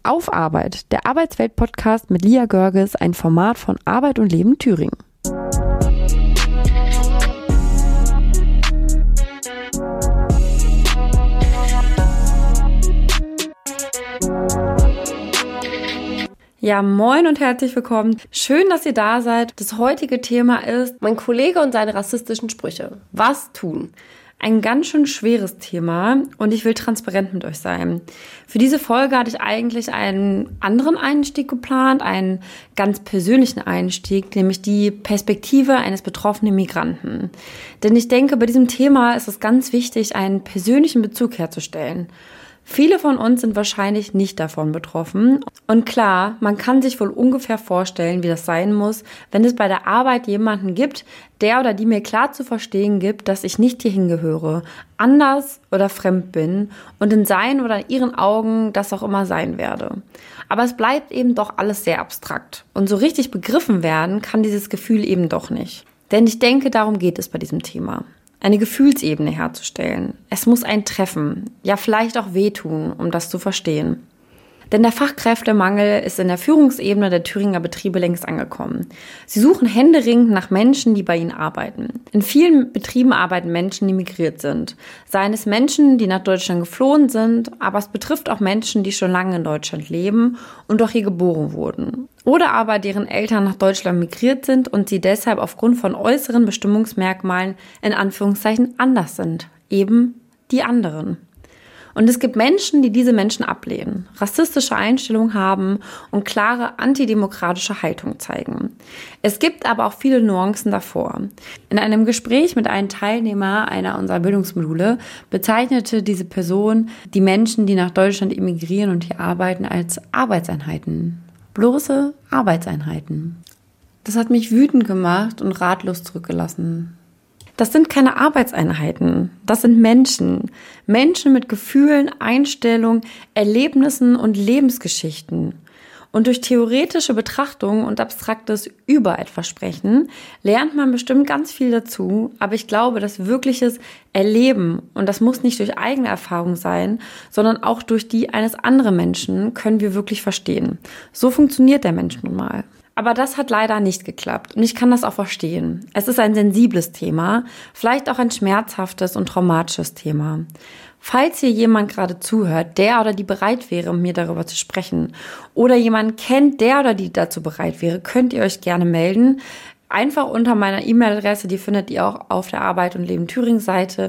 Auf Arbeit, der Arbeitswelt-Podcast mit Lia Görges, ein Format von Arbeit und Leben Thüringen. Ja, moin und herzlich willkommen. Schön, dass ihr da seid. Das heutige Thema ist mein Kollege und seine rassistischen Sprüche. Was tun? Ein ganz schön schweres Thema und ich will transparent mit euch sein. Für diese Folge hatte ich eigentlich einen anderen Einstieg geplant, einen ganz persönlichen Einstieg, nämlich die Perspektive eines betroffenen Migranten. Denn ich denke, bei diesem Thema ist es ganz wichtig, einen persönlichen Bezug herzustellen. Viele von uns sind wahrscheinlich nicht davon betroffen. Und klar, man kann sich wohl ungefähr vorstellen, wie das sein muss, wenn es bei der Arbeit jemanden gibt, der oder die mir klar zu verstehen gibt, dass ich nicht hierhin gehöre, anders oder fremd bin und in seinen oder ihren Augen das auch immer sein werde. Aber es bleibt eben doch alles sehr abstrakt. Und so richtig begriffen werden kann dieses Gefühl eben doch nicht. Denn ich denke, darum geht es bei diesem Thema. Eine Gefühlsebene herzustellen. Es muss ein Treffen, ja vielleicht auch wehtun, um das zu verstehen. Denn der Fachkräftemangel ist in der Führungsebene der Thüringer Betriebe längst angekommen. Sie suchen händeringend nach Menschen, die bei ihnen arbeiten. In vielen Betrieben arbeiten Menschen, die migriert sind. Seien es Menschen, die nach Deutschland geflohen sind, aber es betrifft auch Menschen, die schon lange in Deutschland leben und auch hier geboren wurden. Oder aber deren Eltern nach Deutschland migriert sind und sie deshalb aufgrund von äußeren Bestimmungsmerkmalen in Anführungszeichen anders sind. Eben die anderen. Und es gibt Menschen, die diese Menschen ablehnen, rassistische Einstellungen haben und klare antidemokratische Haltung zeigen. Es gibt aber auch viele Nuancen davor. In einem Gespräch mit einem Teilnehmer einer unserer Bildungsmodule bezeichnete diese Person die Menschen, die nach Deutschland emigrieren und hier arbeiten, als Arbeitseinheiten. Bloße Arbeitseinheiten. Das hat mich wütend gemacht und ratlos zurückgelassen. Das sind keine Arbeitseinheiten, das sind Menschen. Menschen mit Gefühlen, Einstellungen, Erlebnissen und Lebensgeschichten. Und durch theoretische Betrachtung und abstraktes über etwas sprechen, lernt man bestimmt ganz viel dazu. Aber ich glaube, dass wirkliches Erleben, und das muss nicht durch eigene Erfahrung sein, sondern auch durch die eines anderen Menschen, können wir wirklich verstehen. So funktioniert der Mensch nun mal. Aber das hat leider nicht geklappt und ich kann das auch verstehen. Es ist ein sensibles Thema, vielleicht auch ein schmerzhaftes und traumatisches Thema. Falls hier jemand gerade zuhört, der oder die bereit wäre, mit mir darüber zu sprechen oder jemand kennt, der oder die dazu bereit wäre, könnt ihr euch gerne melden. Einfach unter meiner E-Mail-Adresse, die findet ihr auch auf der Arbeit und Leben Thüringen Seite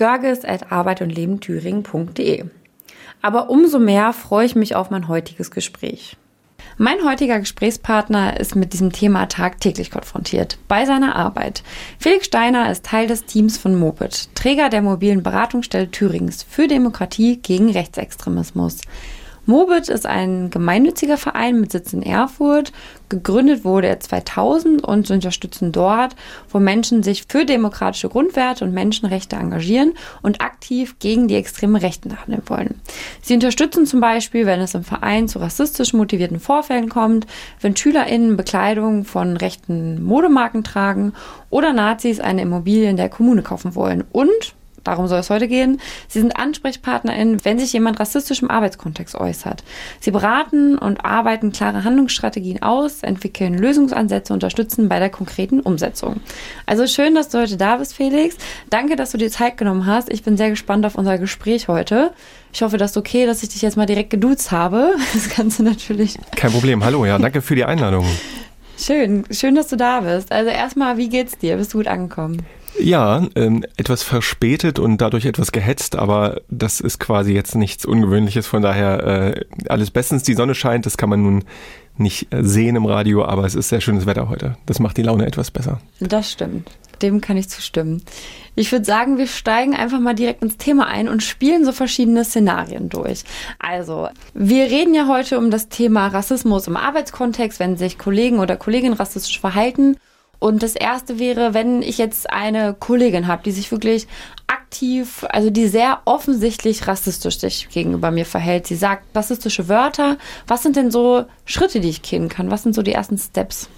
görges@arbeitundlebenthüringen.de. Aber umso mehr freue ich mich auf mein heutiges Gespräch. Mein heutiger Gesprächspartner ist mit diesem Thema tagtäglich konfrontiert, bei seiner Arbeit. Felix Steiner ist Teil des Teams von Mobit, Träger der mobilen Beratungsstelle Thürings für Demokratie gegen Rechtsextremismus. Mobit ist ein gemeinnütziger Verein mit Sitz in Erfurt. Gegründet wurde er 2000 und sie unterstützen dort, wo Menschen sich für demokratische Grundwerte und Menschenrechte engagieren und aktiv gegen die extreme Rechten handeln wollen. Sie unterstützen zum Beispiel, wenn es im Verein zu rassistisch motivierten Vorfällen kommt, wenn SchülerInnen Bekleidung von rechten Modemarken tragen oder Nazis eine Immobilie in der Kommune kaufen wollen und darum soll es heute gehen. Sie sind AnsprechpartnerInnen, wenn sich jemand rassistisch im Arbeitskontext äußert. Sie beraten und arbeiten klare Handlungsstrategien aus, entwickeln Lösungsansätze, unterstützen bei der konkreten Umsetzung. Also schön, dass du heute da bist, Felix. Danke, dass du dir Zeit genommen hast. Ich bin sehr gespannt auf unser Gespräch heute. Ich hoffe, das ist okay, dass ich dich jetzt mal direkt geduzt habe. Das Ganze natürlich. Kein Problem. Hallo, ja, danke für die Einladung. Schön, dass du da bist. Also erstmal, wie geht's dir? Bist du gut angekommen? Ja, etwas verspätet und dadurch etwas gehetzt, aber das ist quasi jetzt nichts Ungewöhnliches, von daher alles bestens. Die Sonne scheint, das kann man nun nicht sehen im Radio, aber es ist sehr schönes Wetter heute. Das macht die Laune etwas besser. Das stimmt, dem kann ich zustimmen. Ich würde sagen, wir steigen einfach mal direkt ins Thema ein und spielen so verschiedene Szenarien durch. Also, wir reden ja heute um das Thema Rassismus im Arbeitskontext, wenn sich Kollegen oder Kolleginnen rassistisch verhalten. Und das erste wäre, wenn ich jetzt eine Kollegin habe, die sich wirklich aktiv, also die sehr offensichtlich rassistisch sich gegenüber mir verhält. Sie sagt rassistische Wörter. Was sind denn so Schritte, die ich gehen kann? Was sind so die ersten Steps?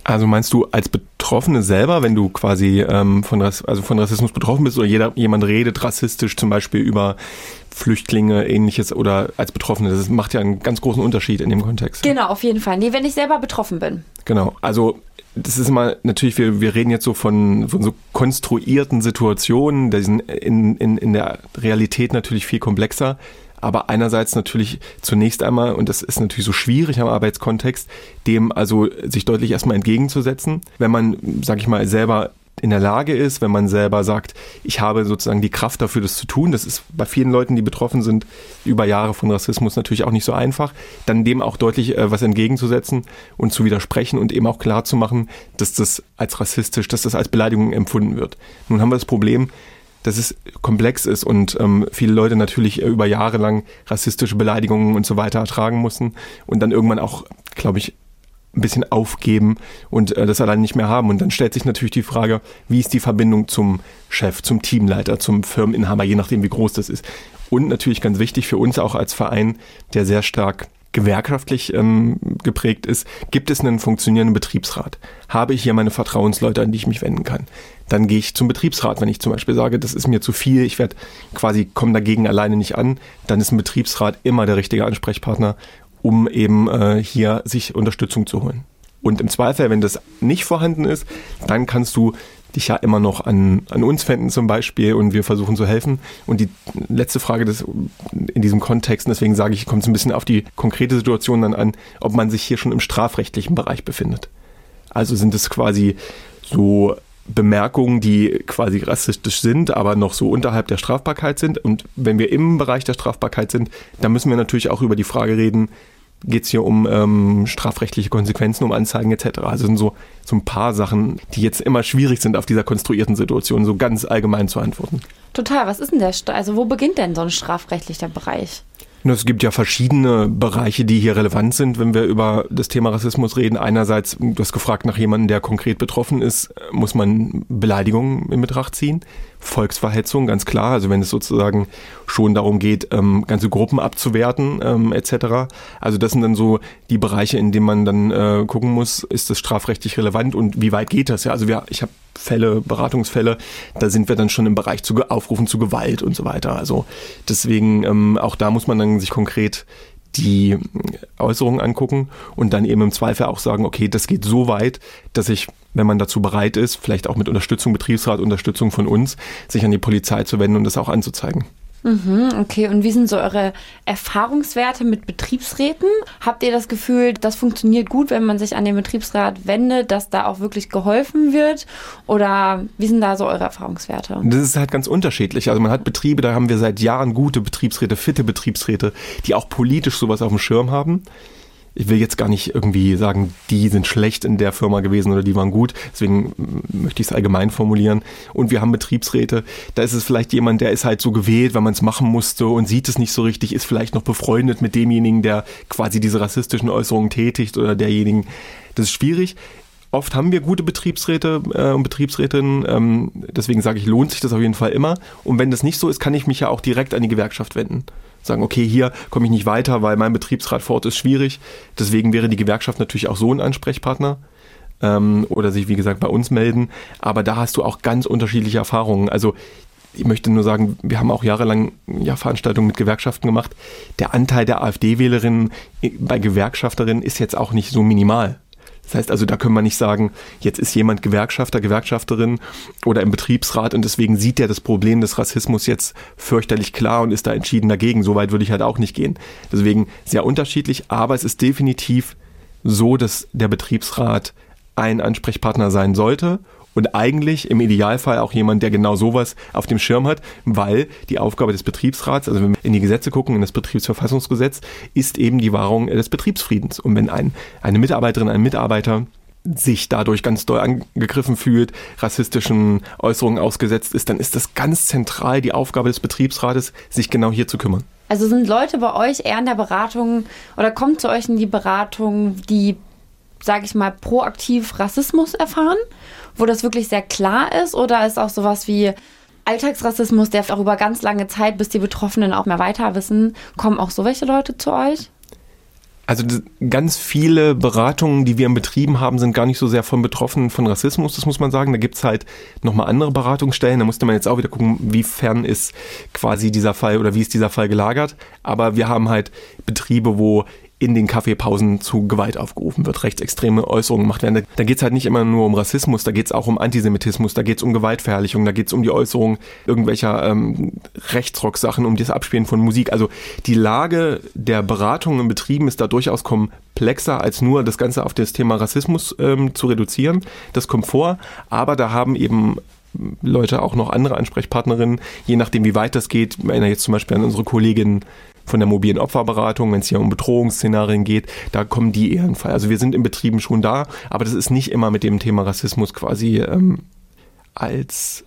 Also meinst du als Betroffene selber, wenn du quasi von Rassismus betroffen bist oder jemand redet rassistisch zum Beispiel über Flüchtlinge, Ähnliches oder als Betroffene? Das macht ja einen ganz großen Unterschied in dem Kontext. Genau, auf jeden Fall. Nee, wenn ich selber betroffen bin. Genau, also das ist immer natürlich, wir reden jetzt so von so konstruierten Situationen, die sind in der Realität natürlich viel komplexer. Aber einerseits natürlich zunächst einmal, und das ist natürlich so schwierig am Arbeitskontext, dem also sich deutlich erstmal entgegenzusetzen, wenn man, sag ich mal, selber in der Lage ist, wenn man selber sagt, ich habe sozusagen die Kraft dafür, das zu tun. Das ist bei vielen Leuten, die betroffen sind, über Jahre von Rassismus natürlich auch nicht so einfach, dann dem auch deutlich was entgegenzusetzen und zu widersprechen und eben auch klar zu machen, dass das als rassistisch, dass das als Beleidigung empfunden wird. Nun haben wir das Problem, dass es komplex ist und viele Leute natürlich über Jahre lang rassistische Beleidigungen und so weiter ertragen mussten und dann irgendwann auch, glaube ich, ein bisschen aufgeben und das allein nicht mehr haben. Und dann stellt sich natürlich die Frage, wie ist die Verbindung zum Chef, zum Teamleiter, zum Firmeninhaber, je nachdem, wie groß das ist. Und natürlich ganz wichtig für uns auch als Verein, der sehr stark gewerkschaftlich geprägt ist, gibt es einen funktionierenden Betriebsrat? Habe ich hier meine Vertrauensleute, an die ich mich wenden kann? Dann gehe ich zum Betriebsrat, wenn ich zum Beispiel sage, das ist mir zu viel, ich komme dagegen alleine nicht an, dann ist ein Betriebsrat immer der richtige Ansprechpartner, um eben hier sich Unterstützung zu holen. Und im Zweifel, wenn das nicht vorhanden ist, dann kannst du dich ja immer noch an uns wenden zum Beispiel und wir versuchen zu helfen. Und die letzte Frage in diesem Kontext, und deswegen sage ich, kommt es ein bisschen auf die konkrete Situation dann an, ob man sich hier schon im strafrechtlichen Bereich befindet. Also sind es quasi so Bemerkungen, die quasi rassistisch sind, aber noch so unterhalb der Strafbarkeit sind. Und wenn wir im Bereich der Strafbarkeit sind, dann müssen wir natürlich auch über die Frage reden, geht es hier um strafrechtliche Konsequenzen, um Anzeigen etc. Also sind so ein paar Sachen, die jetzt immer schwierig sind, auf dieser konstruierten Situation so ganz allgemein zu antworten. Total, was ist denn also wo beginnt denn so ein strafrechtlicher Bereich? Es gibt ja verschiedene Bereiche, die hier relevant sind, wenn wir über das Thema Rassismus reden. Einerseits, du hast gefragt nach jemandem, der konkret betroffen ist, muss man Beleidigungen in Betracht ziehen. Volksverhetzung, ganz klar. Also wenn es sozusagen schon darum geht, ganze Gruppen abzuwerten etc. Also das sind dann so die Bereiche, in denen man dann gucken muss, ist das strafrechtlich relevant und wie weit geht das? Ja, also ich habe Beratungsfälle, da sind wir dann schon im Bereich Aufrufen zu Gewalt und so weiter. Also deswegen auch da muss man dann sich konkret die Äußerungen angucken und dann eben im Zweifel auch sagen, okay, das geht so weit, dass ich, wenn man dazu bereit ist, vielleicht auch mit Unterstützung, Betriebsrat, Unterstützung von uns, sich an die Polizei zu wenden und das auch anzuzeigen. Okay, und wie sind so eure Erfahrungswerte mit Betriebsräten? Habt ihr das Gefühl, das funktioniert gut, wenn man sich an den Betriebsrat wendet, dass da auch wirklich geholfen wird? Oder wie sind da so eure Erfahrungswerte? Das ist halt ganz unterschiedlich. Also man hat Betriebe, da haben wir seit Jahren gute Betriebsräte, fitte Betriebsräte, die auch politisch sowas auf dem Schirm haben. Ich will jetzt gar nicht irgendwie sagen, die sind schlecht in der Firma gewesen oder die waren gut. Deswegen möchte ich es allgemein formulieren. Und wir haben Betriebsräte, da ist es vielleicht jemand, der ist halt so gewählt, weil man es machen musste und sieht es nicht so richtig, ist vielleicht noch befreundet mit demjenigen, der quasi diese rassistischen Äußerungen tätigt oder derjenigen. Das ist schwierig. Oft haben wir gute Betriebsräte und Betriebsrätinnen, deswegen sage ich, lohnt sich das auf jeden Fall immer. Und wenn das nicht so ist, kann ich mich ja auch direkt an die Gewerkschaft wenden. Sagen, okay, hier komme ich nicht weiter, weil mein Betriebsrat vor Ort ist schwierig. Deswegen wäre die Gewerkschaft natürlich auch so ein Ansprechpartner oder sich, wie gesagt, bei uns melden. Aber da hast du auch ganz unterschiedliche Erfahrungen. Also ich möchte nur sagen, wir haben auch jahrelang Veranstaltungen mit Gewerkschaften gemacht. Der Anteil der AfD-Wählerinnen bei Gewerkschafterinnen ist jetzt auch nicht so minimal. Das heißt also, da können wir nicht sagen, jetzt ist jemand Gewerkschafter, Gewerkschafterin oder im Betriebsrat und deswegen sieht er das Problem des Rassismus jetzt fürchterlich klar und ist da entschieden dagegen. So weit würde ich halt auch nicht gehen. Deswegen sehr unterschiedlich, aber es ist definitiv so, dass der Betriebsrat ein Ansprechpartner sein sollte und eigentlich im Idealfall auch jemand, der genau sowas auf dem Schirm hat, weil die Aufgabe des Betriebsrats, also wenn wir in die Gesetze gucken, in das Betriebsverfassungsgesetz, ist eben die Wahrung des Betriebsfriedens. Und wenn eine Mitarbeiterin, ein Mitarbeiter sich dadurch ganz doll angegriffen fühlt, rassistischen Äußerungen ausgesetzt ist, dann ist das ganz zentral die Aufgabe des Betriebsrates, sich genau hier zu kümmern. Also sind Leute bei euch eher in der Beratung oder kommen zu euch in die Beratung, die, sage ich mal, proaktiv Rassismus erfahren, wo das wirklich sehr klar ist, oder ist auch sowas wie Alltagsrassismus, der auch über ganz lange Zeit, bis die Betroffenen auch mehr weiter wissen, kommen auch so welche Leute zu euch? Also ganz viele Beratungen, die wir in Betrieben haben, sind gar nicht so sehr von Betroffenen von Rassismus, das muss man sagen. Da gibt's halt nochmal andere Beratungsstellen. Da musste man jetzt auch wieder gucken, wie fern ist quasi dieser Fall oder wie ist dieser Fall gelagert. Aber wir haben halt Betriebe, wo in den Kaffeepausen zu Gewalt aufgerufen wird, rechtsextreme Äußerungen gemacht werden. Da geht's halt nicht immer nur um Rassismus, da geht's auch um Antisemitismus, da geht's um Gewaltverherrlichung, da geht's um die Äußerung irgendwelcher Rechtsrock-Sachen, um das Abspielen von Musik. Also die Lage der Beratung in Betrieben ist da durchaus komplexer, als nur das Ganze auf das Thema Rassismus zu reduzieren. Das kommt vor, aber da haben eben Leute auch noch andere Ansprechpartnerinnen, je nachdem wie weit das geht. Ich erinnere jetzt zum Beispiel an unsere Kollegin von der mobilen Opferberatung, wenn es hier um Bedrohungsszenarien geht, da kommen die eher in Fall. Also wir sind in Betrieben schon da, aber das ist nicht immer mit dem Thema Rassismus quasi als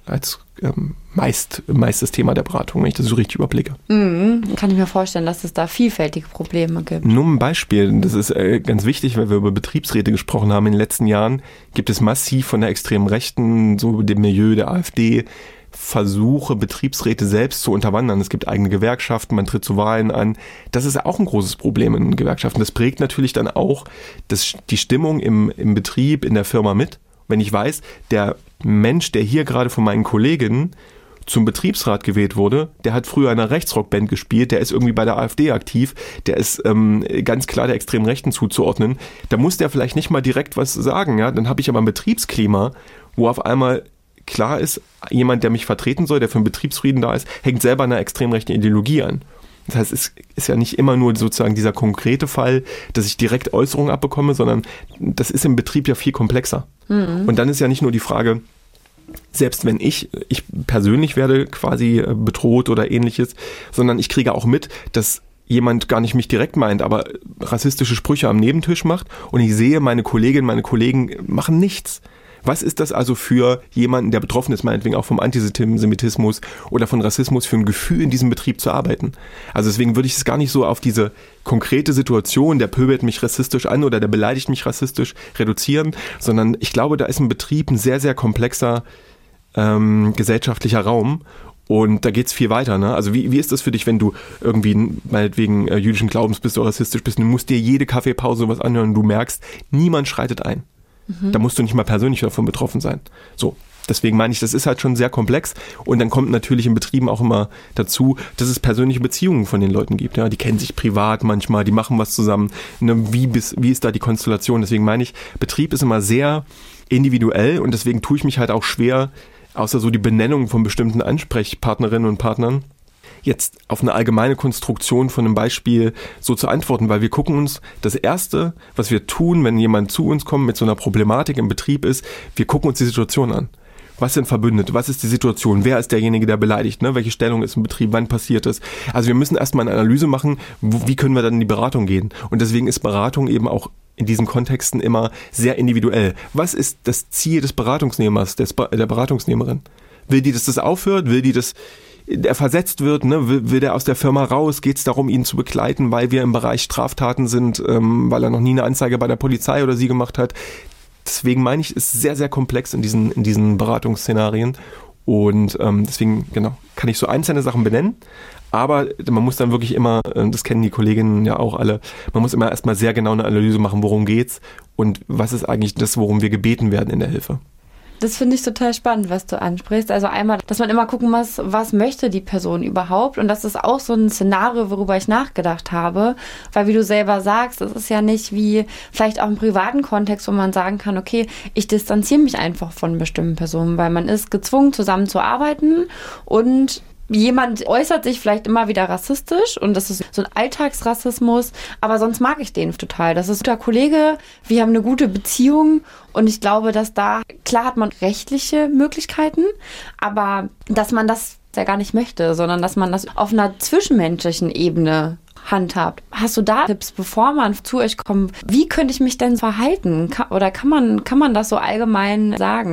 meistes Thema der Beratung, wenn ich das so richtig überblicke. Kann ich mir vorstellen, dass es da vielfältige Probleme gibt. Nur ein Beispiel, das ist ganz wichtig, weil wir über Betriebsräte gesprochen haben. In den letzten Jahren gibt es massiv von der extremen Rechten, so dem Milieu der AfD, Versuche, Betriebsräte selbst zu unterwandern. Es gibt eigene Gewerkschaften, man tritt zu Wahlen an. Das ist auch ein großes Problem in Gewerkschaften. Das prägt natürlich dann auch die Stimmung im Betrieb, in der Firma mit. Wenn ich weiß, der Mensch, der hier gerade von meinen Kolleginnen zum Betriebsrat gewählt wurde, der hat früher in einer Rechtsrockband gespielt, der ist irgendwie bei der AfD aktiv, der ist ganz klar der extremen Rechten zuzuordnen. Da muss der vielleicht nicht mal direkt was sagen. Ja? Dann habe ich aber ein Betriebsklima, wo auf einmal klar ist, jemand, der mich vertreten soll, der für den Betriebsfrieden da ist, hängt selber einer extrem rechten Ideologie an. Das heißt, es ist ja nicht immer nur sozusagen dieser konkrete Fall, dass ich direkt Äußerungen abbekomme, sondern das ist im Betrieb ja viel komplexer. Mhm. Und dann ist ja nicht nur die Frage, selbst wenn ich persönlich werde quasi bedroht oder ähnliches, sondern ich kriege auch mit, dass jemand gar nicht mich direkt meint, aber rassistische Sprüche am Nebentisch macht und ich sehe, meine Kolleginnen, meine Kollegen machen nichts. Was ist das also für jemanden, der betroffen ist, meinetwegen auch vom Antisemitismus oder von Rassismus, für ein Gefühl in diesem Betrieb zu arbeiten? Also deswegen würde ich es gar nicht so auf diese konkrete Situation, der pöbelt mich rassistisch an oder der beleidigt mich rassistisch, reduzieren, sondern ich glaube, da ist ein Betrieb ein sehr, sehr komplexer gesellschaftlicher Raum. Und da geht's viel weiter, ne? Also wie ist das für dich, wenn du irgendwie meinetwegen jüdischen Glaubens bist oder rassistisch bist und du musst dir jede Kaffeepause sowas anhören und du merkst, niemand schreitet ein. Da musst du nicht mal persönlich davon betroffen sein. So, deswegen meine ich, das ist halt schon sehr komplex und dann kommt natürlich in Betrieben auch immer dazu, dass es persönliche Beziehungen von den Leuten gibt. Ja, die kennen sich privat manchmal, die machen was zusammen. Ne? Wie ist da die Konstellation? Deswegen meine ich, Betrieb ist immer sehr individuell und deswegen tue ich mich halt auch schwer, außer so die Benennung von bestimmten Ansprechpartnerinnen und Partnern, jetzt auf eine allgemeine Konstruktion von einem Beispiel so zu antworten, weil wir gucken uns, das Erste, was wir tun, wenn jemand zu uns kommt mit so einer Problematik im Betrieb ist, wir gucken uns die Situation an. Was sind Verbündete? Was ist die Situation? Wer ist derjenige, der beleidigt? Ne? Welche Stellung ist im Betrieb? Wann passiert es? Also wir müssen erstmal eine Analyse machen, wie können wir dann in die Beratung gehen? Und deswegen ist Beratung eben auch in diesen Kontexten immer sehr individuell. Was ist das Ziel des Beratungsnehmers, der Beratungsnehmerin? Will die, dass das aufhört? Will die, dass der versetzt wird, ne? Will der aus der Firma raus? Geht es darum, ihn zu begleiten, weil wir im Bereich Straftaten sind, weil er noch nie eine Anzeige bei der Polizei oder sie gemacht hat? Deswegen meine ich, es ist sehr, sehr komplex in diesen Beratungsszenarien und deswegen, genau, kann ich so einzelne Sachen benennen, aber man muss dann wirklich immer, das kennen die Kolleginnen ja auch alle, man muss immer erstmal sehr genau eine Analyse machen, worum geht's und was ist eigentlich das, worum wir gebeten werden in der Hilfe. Das finde ich total spannend, was du ansprichst. Also einmal, dass man immer gucken muss, was möchte die Person überhaupt? Und das ist auch so ein Szenario, worüber ich nachgedacht habe. Weil wie du selber sagst, es ist ja nicht wie vielleicht auch im privaten Kontext, wo man sagen kann, okay, ich distanziere mich einfach von bestimmten Personen, weil man ist gezwungen, zusammenzuarbeiten und jemand äußert sich vielleicht immer wieder rassistisch und das ist so ein Alltagsrassismus, aber sonst mag ich den total. Das ist ein guter Kollege, wir haben eine gute Beziehung und ich glaube, dass da, klar hat man rechtliche Möglichkeiten, aber dass man das ja gar nicht möchte, sondern dass man das auf einer zwischenmenschlichen Ebene handhabt. Hast du da Tipps, bevor man zu euch kommt? Wie könnte ich mich denn verhalten? Oder kann man das so allgemein sagen?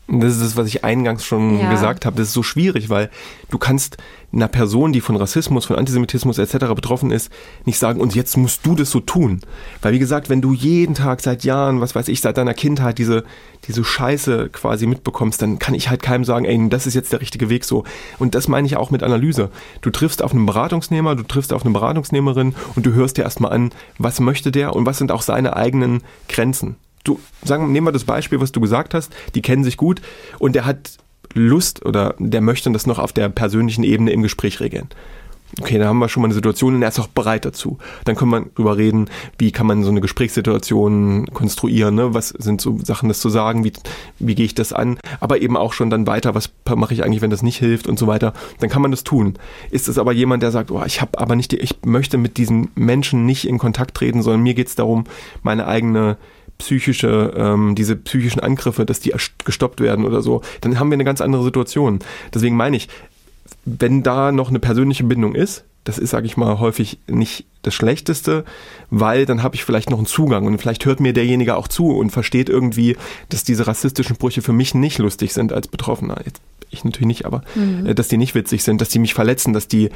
Das ist das, was ich eingangs schon gesagt habe. Das ist so schwierig, weil du kannst einer Person, die von Rassismus, von Antisemitismus etc. betroffen ist, nicht sagen, und jetzt musst du das so tun. Weil wie gesagt, wenn du jeden Tag seit Jahren, was weiß ich, seit deiner Kindheit diese Scheiße quasi mitbekommst, dann kann ich halt keinem sagen, ey, das ist jetzt der richtige Weg so. Und das meine ich auch mit Analyse. Du triffst auf einen Beratungsnehmer, du triffst auf eine Beratungsnehmerin und du hörst dir erstmal an, was möchte der und was sind auch seine eigenen Grenzen. Nehmen wir das Beispiel, was du gesagt hast, die kennen sich gut und der hat Lust oder der möchte das noch auf der persönlichen Ebene im Gespräch regeln. Okay, da haben wir schon mal eine Situation und er ist auch bereit dazu. Dann können wir drüber reden, wie kann man so eine Gesprächssituation konstruieren, ne? Was sind so Sachen, das zu sagen, wie gehe ich das an, aber eben auch schon dann weiter, was mache ich eigentlich, wenn das nicht hilft und so weiter. Dann kann man das tun. Ist es aber jemand, der sagt, ich möchte mit diesem Menschen nicht in Kontakt treten, sondern mir geht es darum, meine eigene diese psychischen Angriffe, dass die gestoppt werden oder so, dann haben wir eine ganz andere Situation. Deswegen meine ich, wenn da noch eine persönliche Bindung ist, das ist, sage ich mal, häufig nicht das Schlechteste, weil dann habe ich vielleicht noch einen Zugang und vielleicht hört mir derjenige auch zu und versteht irgendwie, dass diese rassistischen Sprüche für mich nicht lustig sind als Betroffener. Jetzt, ich natürlich nicht, aber dass die nicht witzig sind, dass die mich verletzen, dass die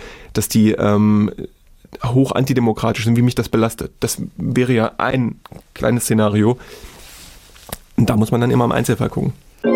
hoch antidemokratisch sind, wie mich das belastet. Das wäre ja ein kleines Szenario. Und da muss man dann immer im Einzelfall gucken.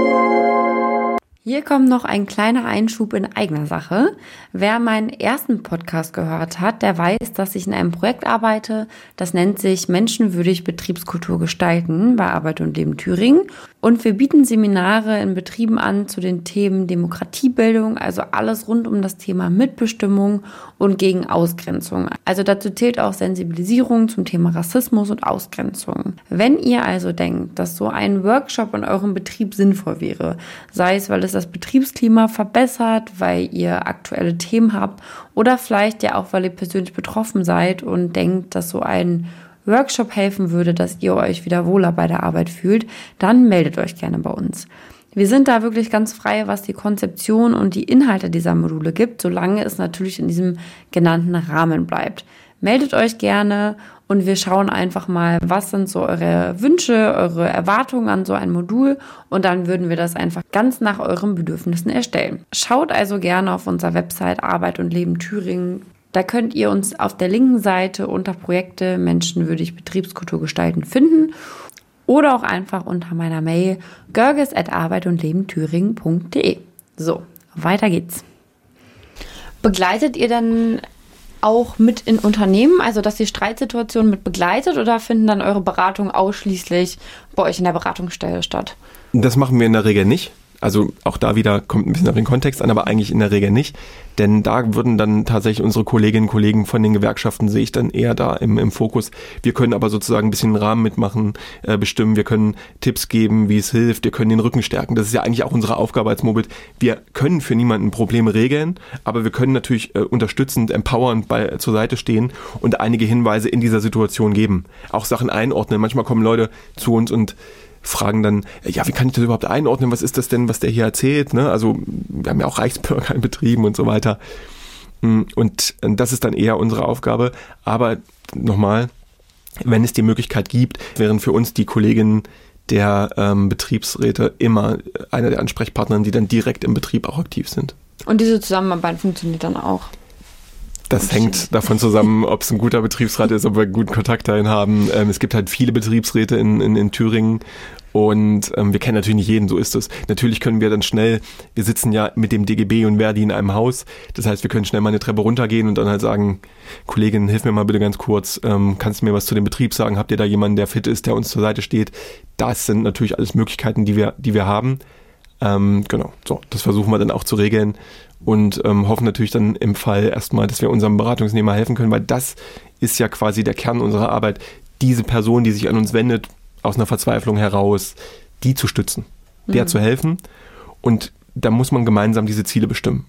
Hier kommt noch ein kleiner Einschub in eigener Sache. Wer meinen ersten Podcast gehört hat, der weiß, dass ich in einem Projekt arbeite. Das nennt sich Menschenwürdig Betriebskultur gestalten bei Arbeit und Leben Thüringen. Und wir bieten Seminare in Betrieben an zu den Themen Demokratiebildung, also alles rund um das Thema Mitbestimmung und gegen Ausgrenzung. Also dazu zählt auch Sensibilisierung zum Thema Rassismus und Ausgrenzung. Wenn ihr also denkt, dass so ein Workshop in eurem Betrieb sinnvoll wäre, sei es, weil es das Betriebsklima verbessert, weil ihr aktuelle Themen habt oder vielleicht ja auch, weil ihr persönlich betroffen seid und denkt, dass so ein Workshop helfen würde, dass ihr euch wieder wohler bei der Arbeit fühlt, dann meldet euch gerne bei uns. Wir sind da wirklich ganz frei, was die Konzeption und die Inhalte dieser Module gibt, solange es natürlich in diesem genannten Rahmen bleibt. Meldet euch gerne und wir schauen einfach mal, was sind so eure Wünsche, eure Erwartungen an so ein Modul und dann würden wir das einfach ganz nach euren Bedürfnissen erstellen. Schaut also gerne auf unserer Website Arbeit und Leben Thüringen. Da könnt ihr uns auf der linken Seite unter Projekte Menschenwürdig Betriebskultur gestalten finden oder auch einfach unter meiner Mail görges@arbeitundlebenthüringen.de. So, weiter geht's. Begleitet ihr dann auch mit in Unternehmen, also dass ihr Streitsituationen mit begleitet oder finden dann eure Beratungen ausschließlich bei euch in der Beratungsstelle statt? Das machen wir in der Regel nicht. Also auch da wieder kommt ein bisschen auf den Kontext an, aber eigentlich in der Regel nicht. Denn da würden dann tatsächlich unsere Kolleginnen und Kollegen von den Gewerkschaften, sehe ich dann eher da im Fokus. Wir können aber sozusagen ein bisschen den Rahmen mitmachen, bestimmen. Wir können Tipps geben, wie es hilft. Wir können den Rücken stärken. Das ist ja eigentlich auch unsere Aufgabe als Mobit. Wir können für niemanden Probleme regeln, aber wir können natürlich unterstützend, empowernd zur Seite stehen und einige Hinweise in dieser Situation geben. Auch Sachen einordnen. Manchmal kommen Leute zu uns und fragen dann, ja, wie kann ich das überhaupt einordnen? Was ist das denn, was der hier erzählt? Ne? Also wir haben ja auch Reichsbürger in Betrieben und so weiter. Und das ist dann eher unsere Aufgabe. Aber nochmal, wenn es die Möglichkeit gibt, wären für uns die Kolleginnen der Betriebsräte immer einer der Ansprechpartner, die dann direkt im Betrieb auch aktiv sind. Und diese Zusammenarbeit funktioniert dann auch? Das hängt davon zusammen, ob es ein guter Betriebsrat ist, ob wir guten Kontakt dahin haben. Es gibt halt viele Betriebsräte in Thüringen und wir kennen natürlich nicht jeden, so ist es. Natürlich können wir dann schnell, wir sitzen ja mit dem DGB und Verdi in einem Haus, das heißt, wir können schnell mal eine Treppe runtergehen und dann halt sagen, Kollegin, hilf mir mal bitte ganz kurz, kannst du mir was zu dem Betrieb sagen, habt ihr da jemanden, der fit ist, der uns zur Seite steht? Das sind natürlich alles Möglichkeiten, die wir haben. Genau, so, das versuchen wir dann auch zu regeln und hoffen natürlich dann im Fall erstmal, dass wir unserem Beratungsnehmer helfen können, weil das ist ja quasi der Kern unserer Arbeit, diese Person, die sich an uns wendet, aus einer Verzweiflung heraus, die zu stützen, der zu helfen und da muss man gemeinsam diese Ziele bestimmen.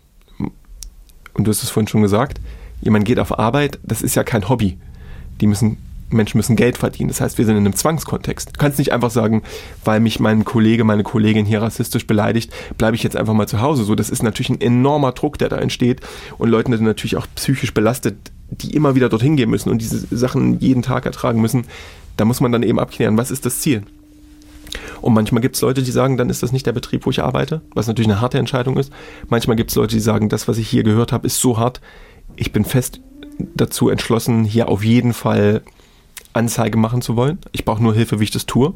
Und du hast es vorhin schon gesagt, jemand geht auf Arbeit, das ist ja kein Hobby, Menschen müssen Geld verdienen. Das heißt, wir sind in einem Zwangskontext. Du kannst nicht einfach sagen, weil mich mein Kollege, meine Kollegin hier rassistisch beleidigt, bleibe ich jetzt einfach mal zu Hause. So, das ist natürlich ein enormer Druck, der da entsteht. Und Leute sind natürlich auch psychisch belastet, die immer wieder dorthin gehen müssen und diese Sachen jeden Tag ertragen müssen. Da muss man dann eben abklären, was ist das Ziel? Und manchmal gibt es Leute, die sagen, dann ist das nicht der Betrieb, wo ich arbeite, was natürlich eine harte Entscheidung ist. Manchmal gibt es Leute, die sagen, das, was ich hier gehört habe, ist so hart. Ich bin fest dazu entschlossen, hier auf jeden Fall Anzeige machen zu wollen. Ich brauche nur Hilfe, wie ich das tue.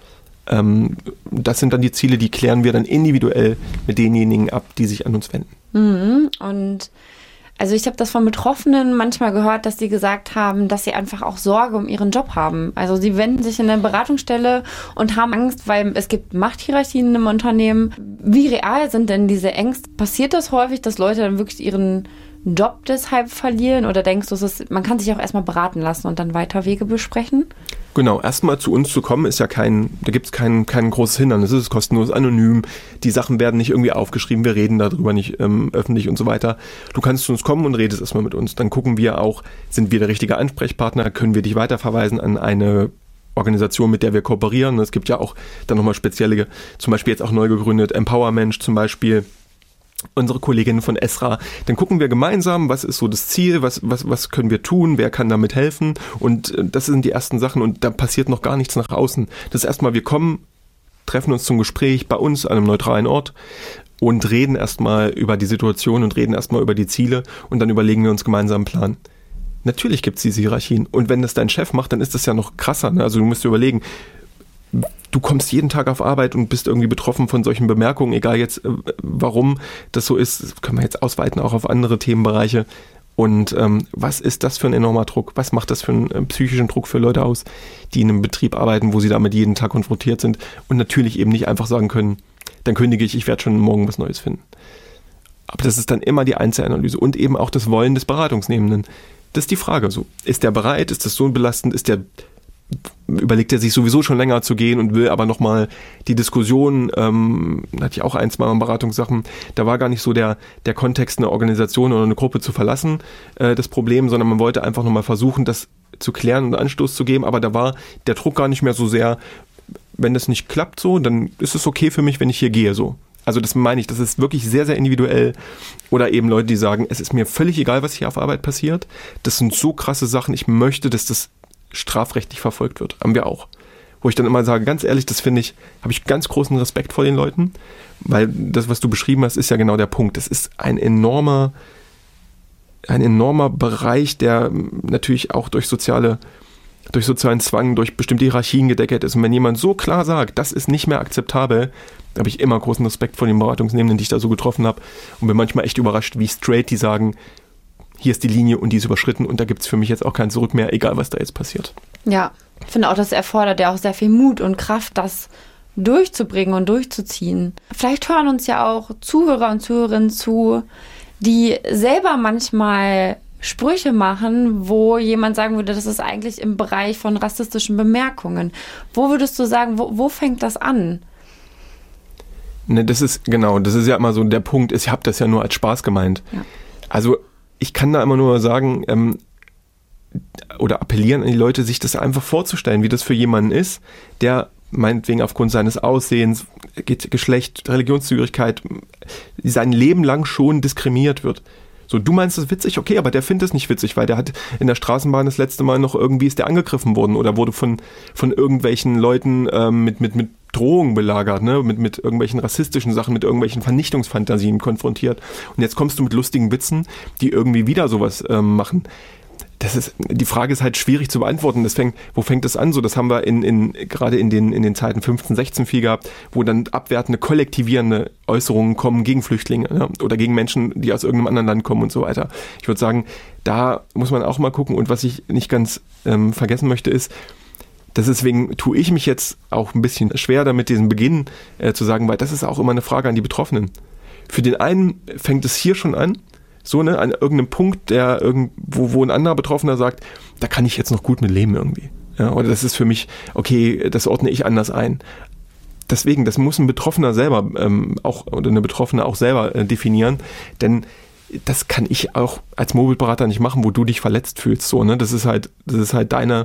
Das sind dann die Ziele, die klären wir dann individuell mit denjenigen ab, die sich an uns wenden. Und also ich habe das von Betroffenen manchmal gehört, dass sie gesagt haben, dass sie einfach auch Sorge um ihren Job haben. Also sie wenden sich in eine Beratungsstelle und haben Angst, weil es gibt Machthierarchien im Unternehmen. Wie real sind denn diese Ängste? Passiert das häufig, dass Leute dann wirklich ihren Job deshalb verlieren? Oder denkst du, man kann sich auch erstmal beraten lassen und dann weiter Wege besprechen? Genau, erstmal zu uns zu kommen ist ja da gibt es kein großes Hindernis, es ist kostenlos, anonym, die Sachen werden nicht irgendwie aufgeschrieben, wir reden darüber nicht öffentlich und so weiter. Du kannst zu uns kommen und redest erstmal mit uns, dann gucken wir auch, sind wir der richtige Ansprechpartner, können wir dich weiterverweisen an eine Organisation, mit der wir kooperieren. Es gibt ja auch dann nochmal spezielle, zum Beispiel jetzt auch neu gegründet, Empowermensch zum Beispiel, unsere Kolleginnen von Esra, dann gucken wir gemeinsam, was ist so das Ziel, was können wir tun, wer kann damit helfen und das sind die ersten Sachen und da passiert noch gar nichts nach außen. Das ist erstmal, wir kommen, treffen uns zum Gespräch bei uns an einem neutralen Ort und reden erstmal über die Situation und reden erstmal über die Ziele und dann überlegen wir uns gemeinsam einen Plan. Natürlich gibt es diese Hierarchien und wenn das dein Chef macht, dann ist das ja noch krasser. Ne? Also du musst dir überlegen, du kommst jeden Tag auf Arbeit und bist irgendwie betroffen von solchen Bemerkungen, egal jetzt, warum das so ist. Das können wir jetzt ausweiten auch auf andere Themenbereiche. Und was ist das für ein enormer Druck? Was macht das für einen psychischen Druck für Leute aus, die in einem Betrieb arbeiten, wo sie damit jeden Tag konfrontiert sind und natürlich eben nicht einfach sagen können, dann kündige ich werde schon morgen was Neues finden. Aber das ist dann immer die Einzelanalyse und eben auch das Wollen des Beratungsnehmenden. Das ist die Frage so. Ist der bereit? Ist das so belastend? Überlegt er sich sowieso schon länger zu gehen und will aber nochmal die Diskussion, hatte ich auch ein, zwei Mal Beratungssachen, da war gar nicht so der Kontext, eine Organisation oder eine Gruppe zu verlassen, das Problem, sondern man wollte einfach nochmal versuchen, das zu klären und Anstoß zu geben, aber da war der Druck gar nicht mehr so sehr, wenn das nicht klappt so, dann ist es okay für mich, wenn ich hier gehe so. Also das meine ich, das ist wirklich sehr, sehr individuell. Oder eben Leute, die sagen, es ist mir völlig egal, was hier auf Arbeit passiert, das sind so krasse Sachen, ich möchte, dass das strafrechtlich verfolgt wird. Haben wir auch. Wo ich dann immer sage, ganz ehrlich, das finde ich, habe ich ganz großen Respekt vor den Leuten, weil das, was du beschrieben hast, ist ja genau der Punkt. Das ist ein enormer Bereich, der natürlich auch durch sozialen Zwang, durch bestimmte Hierarchien gedeckelt ist. Und wenn jemand so klar sagt, das ist nicht mehr akzeptabel, da habe ich immer großen Respekt vor den Beratungsnehmenden, die ich da so getroffen habe und bin manchmal echt überrascht, wie straight die sagen, hier ist die Linie und die ist überschritten und da gibt es für mich jetzt auch kein Zurück mehr, egal was da jetzt passiert. Ja, ich finde auch, das erfordert ja auch sehr viel Mut und Kraft, das durchzubringen und durchzuziehen. Vielleicht hören uns ja auch Zuhörer und Zuhörerinnen zu, die selber manchmal Sprüche machen, wo jemand sagen würde, das ist eigentlich im Bereich von rassistischen Bemerkungen. Wo würdest du sagen, wo fängt das an? Ne, das ist ja immer so der Punkt, ich habe das ja nur als Spaß gemeint. Ja. Also ich kann da immer nur sagen oder appellieren an die Leute, sich das einfach vorzustellen, wie das für jemanden ist, der meinetwegen aufgrund seines Aussehens, Geschlecht, Religionszugehörigkeit sein Leben lang schon diskriminiert wird. So, du meinst das witzig, okay, aber der findet es nicht witzig, weil der hat in der Straßenbahn das letzte Mal noch irgendwie ist der angegriffen worden oder wurde von irgendwelchen Leuten mit Drohungen belagert, ne, mit irgendwelchen rassistischen Sachen, mit irgendwelchen Vernichtungsfantasien konfrontiert. Und jetzt kommst du mit lustigen Witzen, die irgendwie wieder sowas machen. Die Frage ist halt schwierig zu beantworten. Wo fängt das an? So, das haben wir gerade in den Zeiten 15, 16 viel gehabt, wo dann abwertende, kollektivierende Äußerungen kommen gegen Flüchtlinge, ne? Oder gegen Menschen, die aus irgendeinem anderen Land kommen und so weiter. Ich würde sagen, da muss man auch mal gucken. Und was ich nicht ganz vergessen möchte, ist, deswegen tue ich mich jetzt auch ein bisschen schwer damit, diesen Beginn zu sagen, weil das ist auch immer eine Frage an die Betroffenen. Für den einen fängt es hier schon an, so, ne, an irgendeinem Punkt, wo ein anderer Betroffener sagt, da kann ich jetzt noch gut mit leben irgendwie. Ja, oder das ist für mich, okay, das ordne ich anders ein. Deswegen, das muss ein Betroffener selber oder eine Betroffene auch selber definieren, denn das kann ich auch als Mobilberater nicht machen, wo du dich verletzt fühlst. So, ne? Das ist halt deine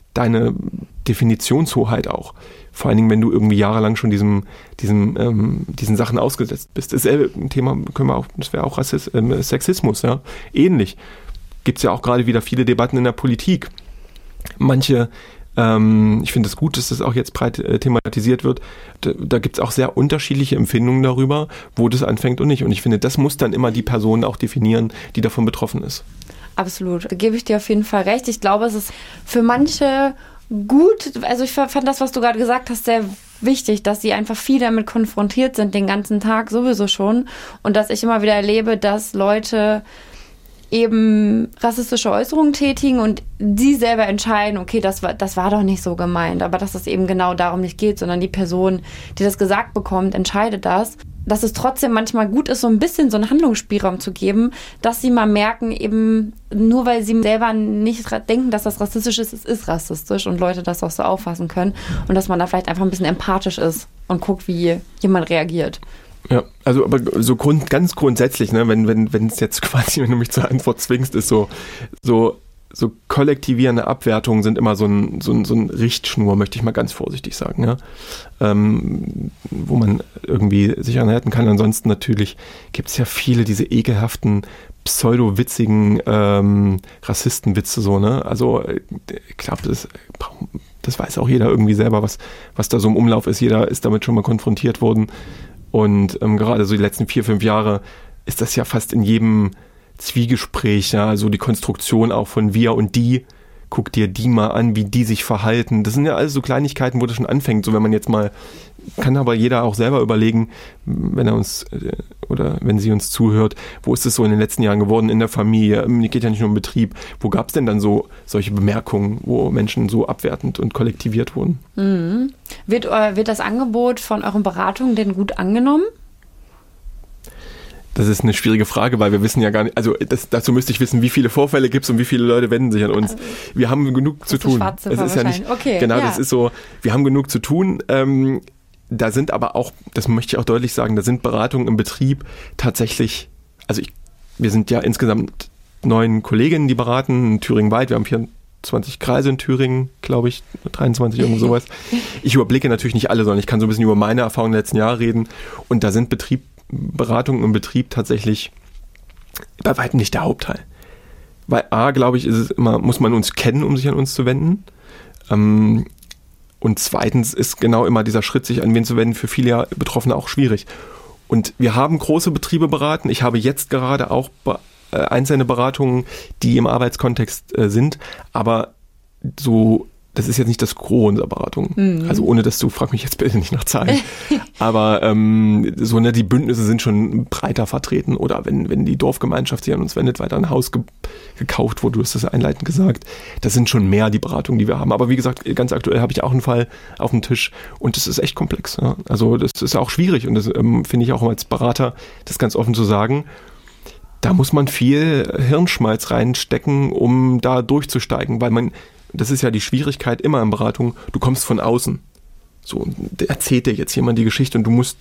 Definitionshoheit auch. Vor allen Dingen, wenn du irgendwie jahrelang schon diesen Sachen ausgesetzt bist. Dasselbe Thema das wäre auch Sexismus, ja. Ähnlich. Gibt es ja auch gerade wieder viele Debatten in der Politik. Manche Ich finde es gut, dass das auch jetzt breit thematisiert wird. Da gibt es auch sehr unterschiedliche Empfindungen darüber, wo das anfängt und nicht. Und ich finde, das muss dann immer die Person auch definieren, die davon betroffen ist. Absolut, da gebe ich dir auf jeden Fall recht. Ich glaube, es ist für manche gut, also ich fand das, was du gerade gesagt hast, sehr wichtig, dass sie einfach viel damit konfrontiert sind, den ganzen Tag sowieso schon. Und dass ich immer wieder erlebe, dass Leute eben rassistische Äußerungen tätigen und sie selber entscheiden, okay, das war doch nicht so gemeint, aber dass es eben genau darum nicht geht, sondern die Person, die das gesagt bekommt, entscheidet das. Dass es trotzdem manchmal gut ist, so ein bisschen so einen Handlungsspielraum zu geben, dass sie mal merken, eben nur weil sie selber nicht denken, dass das rassistisch ist, es ist rassistisch und Leute das auch so auffassen können und dass man da vielleicht einfach ein bisschen empathisch ist und guckt, wie jemand reagiert. Ja, also aber so ganz grundsätzlich, ne, wenn es jetzt quasi, wenn du mich zur Antwort zwingst, ist so kollektivierende Abwertungen sind immer so ein Richtschnur, möchte ich mal ganz vorsichtig sagen, ja? Wo man irgendwie sich anhalten kann. Ansonsten natürlich gibt es ja viele diese ekelhaften, pseudo-witzigen Rassistenwitze, so, ne? Also ich glaube, das weiß auch jeder irgendwie selber, was da so im Umlauf ist. Jeder ist damit schon mal konfrontiert worden. Und gerade so die letzten 4-5 Jahre ist das ja fast in jedem Zwiegespräch, ja, also die Konstruktion auch von wir und die, guck dir die mal an, wie die sich verhalten. Das sind ja alles so Kleinigkeiten, wo das schon anfängt. So, wenn man jetzt mal, kann aber jeder auch selber überlegen, wenn er uns oder wenn sie uns zuhört, wo ist es so in den letzten Jahren geworden in der Familie? Geht ja nicht nur im Betrieb. Wo gab es denn dann so solche Bemerkungen, wo Menschen so abwertend und kollektiviert wurden? Mhm. Wird das Angebot von euren Beratungen denn gut angenommen? Das ist eine schwierige Frage, weil wir wissen ja gar nicht, also dazu müsste ich wissen, wie viele Vorfälle gibt es und wie viele Leute wenden sich an uns. Wir haben genug zu tun. Es ist ja nicht, okay, genau, ja. Das ist so, wir haben genug zu tun. Da sind aber auch, das möchte ich auch deutlich sagen, da sind Beratungen im Betrieb tatsächlich, also wir sind ja insgesamt 9 Kolleginnen, die beraten, thüringenweit, wir haben 24 Kreise in Thüringen, glaube ich, 23, irgendwo sowas. Ich überblicke natürlich nicht alle, sondern ich kann so ein bisschen über meine Erfahrungen der letzten Jahre reden und da sind Beratungen im Betrieb tatsächlich bei weitem nicht der Hauptteil. Weil glaube ich, ist es immer, muss man uns kennen, um sich an uns zu wenden. Und zweitens ist genau immer dieser Schritt, sich an wen zu wenden, für viele Betroffene auch schwierig. Und wir haben große Betriebe beraten. Ich habe jetzt gerade auch einzelne Beratungen, die im Arbeitskontext sind, aber so, das ist jetzt nicht das Gros unserer Beratung. Mhm. Also ohne dass du, frag mich jetzt bitte nicht nach Zahlen. Aber so, ne, die Bündnisse sind schon breiter vertreten. Oder wenn die Dorfgemeinschaft sich an uns wendet, weil da ein Haus gekauft wurde, du hast das einleitend gesagt. Das sind schon mehr die Beratungen, die wir haben. Aber wie gesagt, ganz aktuell habe ich auch einen Fall auf dem Tisch und das ist echt komplex. Ja? Also das ist auch schwierig und das finde ich auch als Berater, das ganz offen zu sagen. Da muss man viel Hirnschmalz reinstecken, um da durchzusteigen, weil das ist ja die Schwierigkeit immer in Beratung, du kommst von außen. So, erzählt dir jetzt jemand die Geschichte und du musst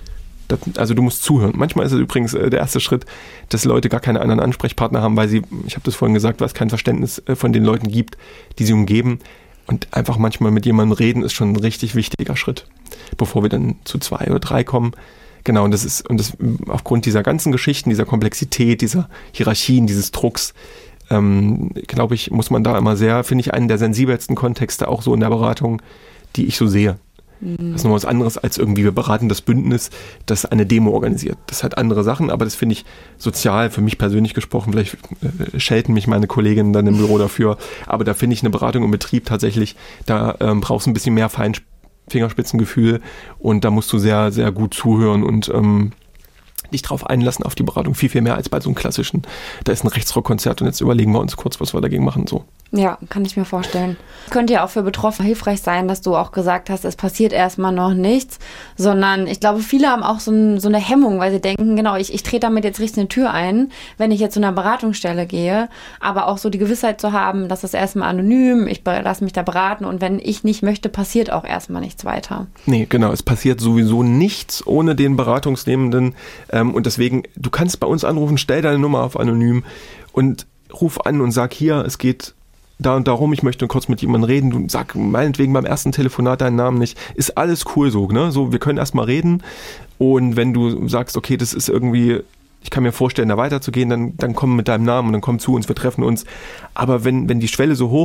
zuhören. Manchmal ist es übrigens der erste Schritt, dass Leute gar keine anderen Ansprechpartner haben, weil ich habe das vorhin gesagt, weil es kein Verständnis von den Leuten gibt, die sie umgeben. Und einfach manchmal mit jemandem reden ist schon ein richtig wichtiger Schritt, bevor wir dann zu 2 oder 3 kommen. Genau, und das aufgrund dieser ganzen Geschichten, dieser Komplexität, dieser Hierarchien, dieses Drucks, glaube ich, muss man da immer finde ich, einen der sensibelsten Kontexte auch so in der Beratung, die ich so sehe. Das ist noch was anderes als irgendwie, wir beraten das Bündnis, das eine Demo organisiert. Das hat andere Sachen, aber das finde ich sozial, für mich persönlich gesprochen, vielleicht schelten mich meine Kolleginnen dann im Büro dafür, aber da finde ich eine Beratung im Betrieb tatsächlich, da brauchst du ein bisschen mehr Fingerspitzengefühl und da musst du sehr, sehr gut zuhören und dich drauf einlassen auf die Beratung, viel, viel mehr als bei so einem klassischen, da ist ein Rechtsrockkonzert und jetzt überlegen wir uns kurz, was wir dagegen machen, so. Ja, kann ich mir vorstellen. Könnte ja auch für Betroffene hilfreich sein, dass du auch gesagt hast, es passiert erstmal noch nichts, sondern ich glaube, viele haben auch so eine Hemmung, weil sie denken, genau, ich trete damit jetzt richtig eine Tür ein, wenn ich jetzt zu einer Beratungsstelle gehe, aber auch so die Gewissheit zu haben, dass das erstmal anonym, ich lasse mich da beraten und wenn ich nicht möchte, passiert auch erstmal nichts weiter. Nee, genau, es passiert sowieso nichts ohne den Beratungsnehmenden und deswegen, du kannst bei uns anrufen, stell deine Nummer auf anonym und ruf an und sag hier, es geht da und darum, ich möchte kurz mit jemandem reden, du sag meinetwegen beim ersten Telefonat deinen Namen nicht, ist alles cool so, ne? So, wir können erstmal reden und wenn du sagst, okay, das ist irgendwie, ich kann mir vorstellen, da weiterzugehen, dann komm mit deinem Namen und dann komm zu uns, wir treffen uns, aber wenn die Schwelle so hoch ist,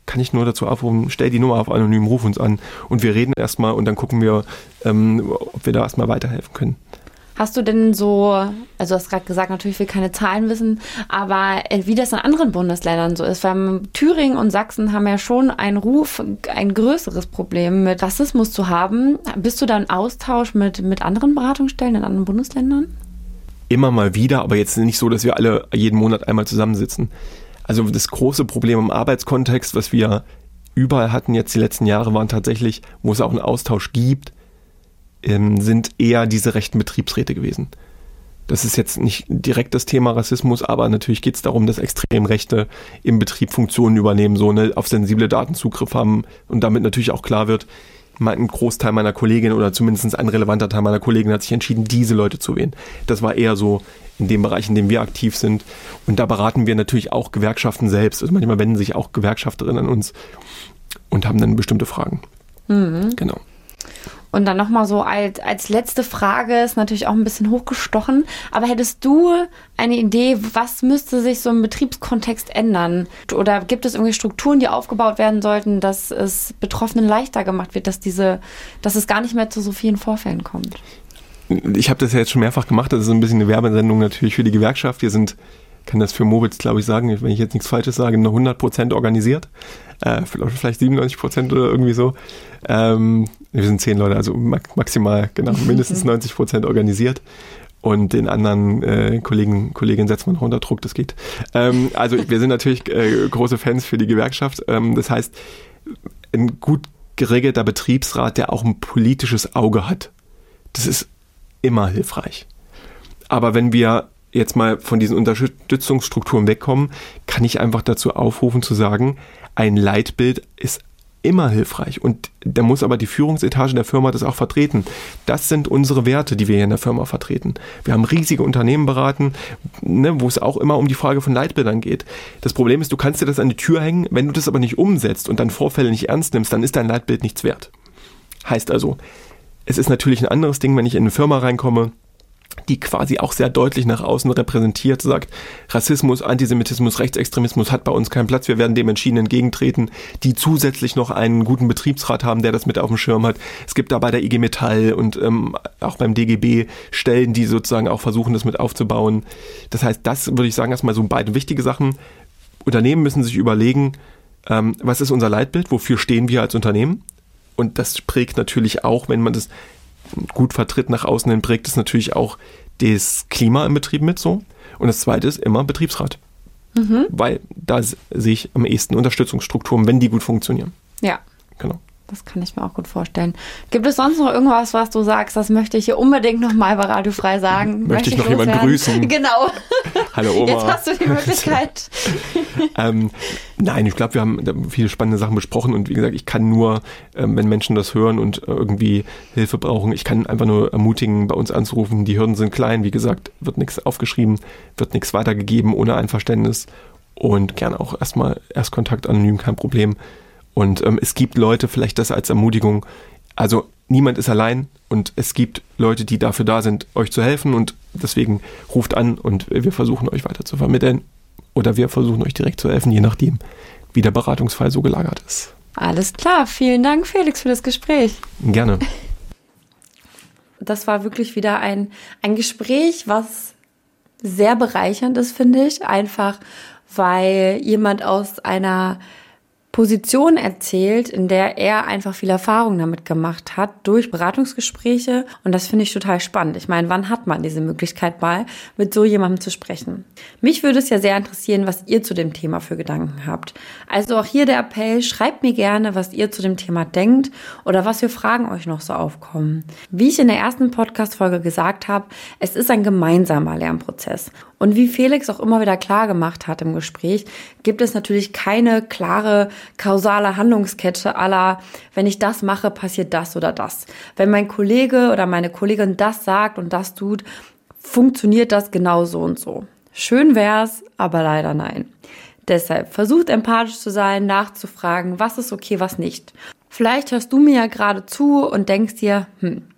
kann ich nur dazu aufrufen, stell die Nummer auf anonym, ruf uns an und wir reden erstmal und dann gucken wir, ob wir da erstmal weiterhelfen können. Hast du denn so, also du hast gerade gesagt, natürlich will keine Zahlen wissen, aber wie das in anderen Bundesländern so ist, weil Thüringen und Sachsen haben ja schon einen Ruf, ein größeres Problem mit Rassismus zu haben. Bist du da im Austausch mit anderen Beratungsstellen in anderen Bundesländern? Immer mal wieder, aber jetzt nicht so, dass wir alle jeden Monat einmal zusammensitzen. Also das große Problem im Arbeitskontext, was wir überall hatten jetzt die letzten Jahre, waren tatsächlich, wo es auch einen Austausch gibt, sind eher diese rechten Betriebsräte gewesen. Das ist jetzt nicht direkt das Thema Rassismus, aber natürlich geht es darum, dass Extremrechte im Betrieb Funktionen übernehmen, so auf sensible Daten Zugriff haben und damit natürlich auch klar wird, ein Großteil meiner Kolleginnen oder zumindest ein relevanter Teil meiner Kolleginnen hat sich entschieden, diese Leute zu wählen. Das war eher so in dem Bereich, in dem wir aktiv sind. Und da beraten wir natürlich auch Gewerkschaften selbst. Also manchmal wenden sich auch Gewerkschafterinnen an uns und haben dann bestimmte Fragen. Mhm. Genau. Und dann nochmal so als letzte Frage, ist natürlich auch ein bisschen hochgestochen, aber hättest du eine Idee, was müsste sich so im Betriebskontext ändern? Oder gibt es irgendwie Strukturen, die aufgebaut werden sollten, dass es Betroffenen leichter gemacht wird, dass es gar nicht mehr zu so vielen Vorfällen kommt? Ich habe das ja jetzt schon mehrfach gemacht, das ist ein bisschen eine Werbesendung natürlich für die Gewerkschaft. Wir sind, kann das für Mobitz, glaube ich, sagen, wenn ich jetzt nichts Falsches sage, nur 100% organisiert. Vielleicht 97% oder irgendwie so. Wir sind 10 Leute, also maximal, genau, mindestens 90% organisiert. Und den anderen Kolleginnen setzt man noch unter Druck, das geht. Also wir sind natürlich große Fans für die Gewerkschaft. Das heißt, ein gut geregelter Betriebsrat, der auch ein politisches Auge hat, das ist immer hilfreich. Aber wenn wir jetzt mal von diesen Unterstützungsstrukturen wegkommen, kann ich einfach dazu aufrufen zu sagen, ein Leitbild ist immer hilfreich und da muss aber die Führungsetage der Firma das auch vertreten. Das sind unsere Werte, die wir hier in der Firma vertreten. Wir haben riesige Unternehmen beraten, wo es auch immer um die Frage von Leitbildern geht. Das Problem ist, du kannst dir das an die Tür hängen, wenn du das aber nicht umsetzt und dann Vorfälle nicht ernst nimmst, dann ist dein Leitbild nichts wert. Heißt also, es ist natürlich ein anderes Ding, wenn ich in eine Firma reinkomme, die quasi auch sehr deutlich nach außen repräsentiert, sagt, Rassismus, Antisemitismus, Rechtsextremismus hat bei uns keinen Platz, wir werden dem entschieden entgegentreten, die zusätzlich noch einen guten Betriebsrat haben, der das mit auf dem Schirm hat. Es gibt da bei der IG Metall und auch beim DGB Stellen, die sozusagen auch versuchen, das mit aufzubauen. Das heißt, das würde ich sagen, erstmal so beide wichtige Sachen. Unternehmen müssen sich überlegen, was ist unser Leitbild, wofür stehen wir als Unternehmen? Und das prägt natürlich auch, wenn man das gut vertritt nach außen hin, prägt es natürlich auch das Klima im Betrieb mit so. Und das Zweite ist immer Betriebsrat. Mhm. Weil da sehe ich am ehesten Unterstützungsstrukturen, wenn die gut funktionieren. Ja. Genau. Das kann ich mir auch gut vorstellen. Gibt es sonst noch irgendwas, was du sagst, das möchte ich hier unbedingt nochmal bei Radio Frei sagen? Möchte ich noch jemanden grüßen? Genau. Hallo Oma. Jetzt hast du die Möglichkeit. Nein, ich glaube, wir haben viele spannende Sachen besprochen und wie gesagt, ich kann nur, wenn Menschen das hören und irgendwie Hilfe brauchen, ich kann einfach nur ermutigen, bei uns anzurufen. Die Hürden sind klein, wie gesagt, wird nichts aufgeschrieben, wird nichts weitergegeben ohne Einverständnis und gerne auch Erstkontakt anonym, kein Problem. Und es gibt Leute, vielleicht das als Ermutigung, also niemand ist allein und es gibt Leute, die dafür da sind, euch zu helfen und deswegen ruft an und wir versuchen euch weiter zu vermitteln oder wir versuchen euch direkt zu helfen, je nachdem, wie der Beratungsfall so gelagert ist. Alles klar, vielen Dank Felix für das Gespräch. Gerne. Das war wirklich wieder ein Gespräch, was sehr bereichernd ist, finde ich, einfach weil jemand aus einer Position erzählt, in der er einfach viel Erfahrung damit gemacht hat, durch Beratungsgespräche. Und das finde ich total spannend. Ich meine, wann hat man diese Möglichkeit mal, mit so jemandem zu sprechen? Mich würde es ja sehr interessieren, was ihr zu dem Thema für Gedanken habt. Also auch hier der Appell, schreibt mir gerne, was ihr zu dem Thema denkt oder was für Fragen euch noch so aufkommen. Wie ich in der ersten Podcast-Folge gesagt habe, es ist ein gemeinsamer Lernprozess. Und wie Felix auch immer wieder klar gemacht hat im Gespräch, gibt es natürlich keine klare kausale Handlungskette à la, wenn ich das mache, passiert das oder das. Wenn mein Kollege oder meine Kollegin das sagt und das tut, funktioniert das genau so und so. Schön wär's, aber leider nein. Deshalb versucht empathisch zu sein, nachzufragen, was ist okay, was nicht. Vielleicht hörst du mir ja gerade zu und denkst dir,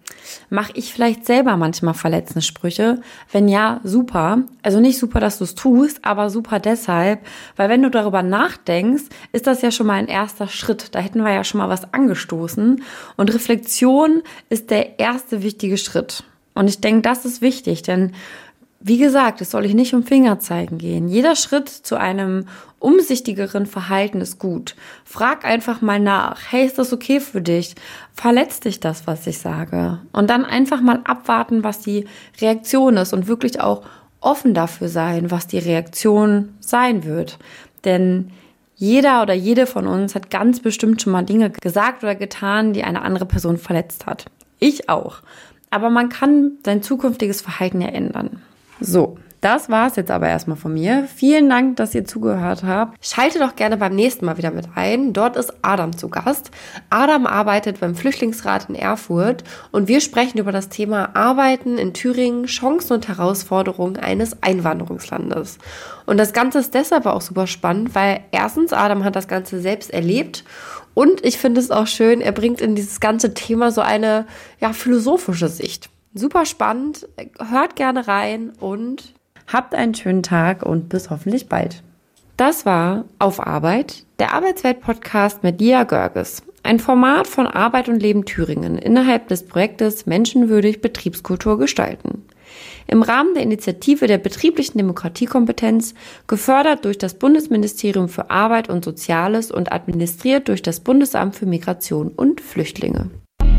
Mache ich vielleicht selber manchmal verletzende Sprüche? Wenn ja, super. Also nicht super, dass du es tust, aber super deshalb, weil wenn du darüber nachdenkst, ist das ja schon mal ein erster Schritt. Da hätten wir ja schon mal was angestoßen. Und Reflexion ist der erste wichtige Schritt. Und ich denke, das ist wichtig, denn wie gesagt, es soll ich nicht um Fingerzeigen gehen. Jeder Schritt zu einem umsichtigeren Verhalten ist gut. Frag einfach mal nach. Hey, ist das okay für dich? Verletzt dich das, was ich sage? Und dann einfach mal abwarten, was die Reaktion ist und wirklich auch offen dafür sein, was die Reaktion sein wird. Denn jeder oder jede von uns hat ganz bestimmt schon mal Dinge gesagt oder getan, die eine andere Person verletzt hat. Ich auch. Aber man kann sein zukünftiges Verhalten ja ändern. So, das war's jetzt aber erstmal von mir. Vielen Dank, dass ihr zugehört habt. Schalte doch gerne beim nächsten Mal wieder mit ein. Dort ist Adam zu Gast. Adam arbeitet beim Flüchtlingsrat in Erfurt und wir sprechen über das Thema Arbeiten in Thüringen, Chancen und Herausforderungen eines Einwanderungslandes. Und das Ganze ist deshalb auch super spannend, weil erstens, Adam hat das Ganze selbst erlebt und ich finde es auch schön, er bringt in dieses ganze Thema so eine philosophische Sicht. Super spannend, hört gerne rein und habt einen schönen Tag und bis hoffentlich bald. Das war Auf Arbeit, der Arbeitswelt-Podcast mit Lia Görges. Ein Format von Arbeit und Leben Thüringen innerhalb des Projektes Menschenwürdig Betriebskultur gestalten. Im Rahmen der Initiative der betrieblichen Demokratiekompetenz, gefördert durch das Bundesministerium für Arbeit und Soziales und administriert durch das Bundesamt für Migration und Flüchtlinge.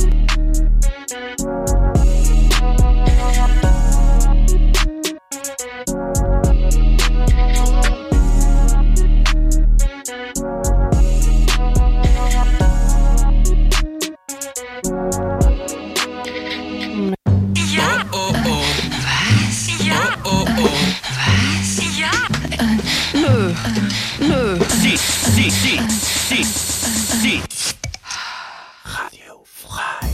Radio frei.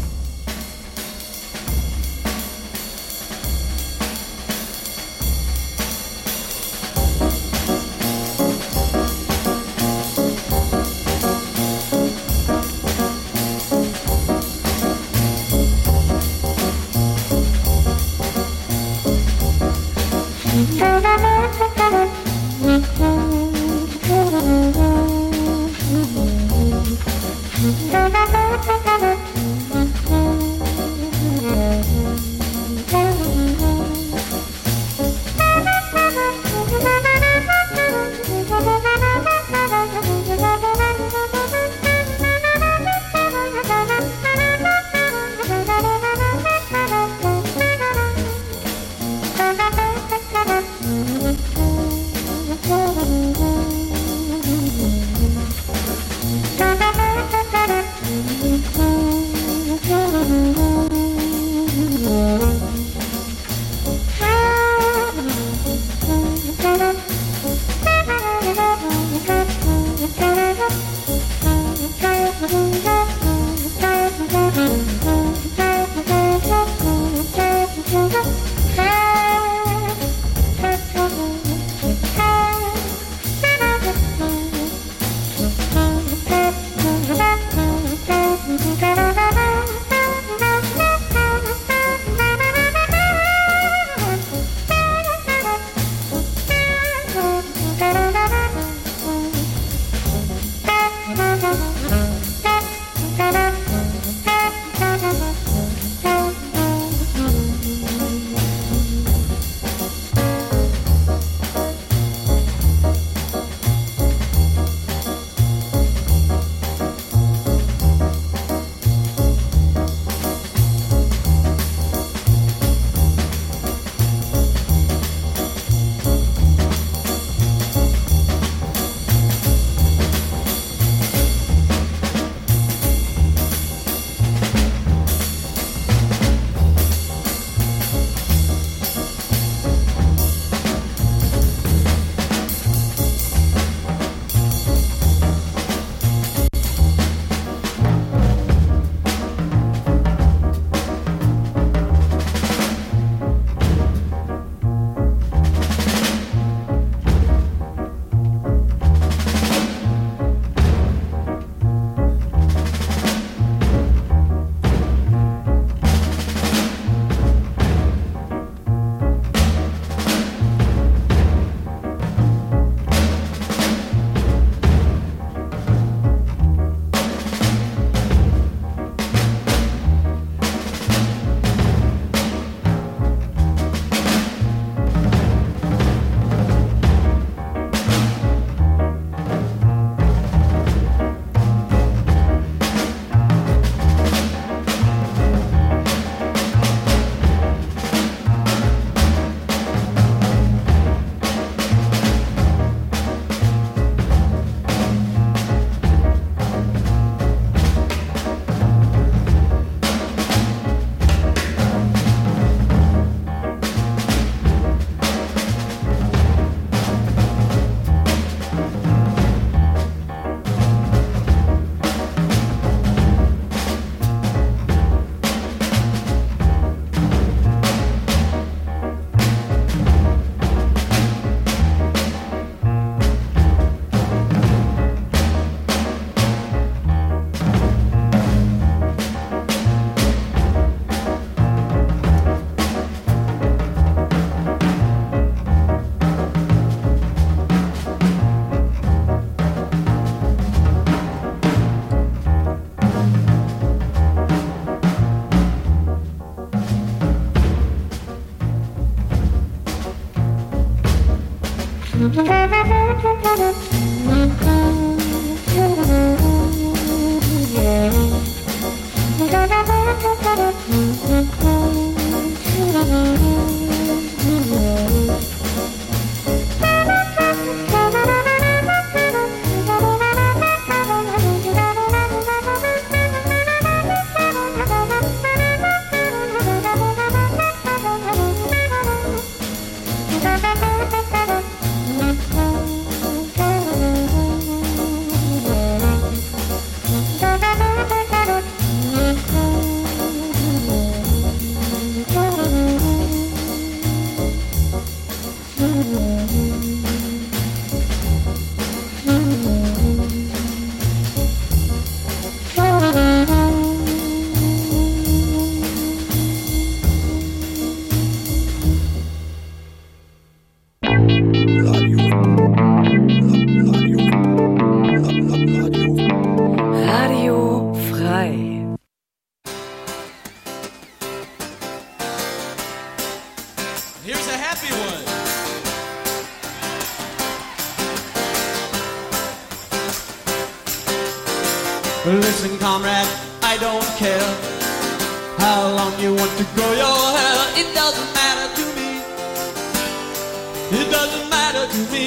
Listen, comrade, I don't care how long you want to grow your hair. It doesn't matter to me. It doesn't matter to me.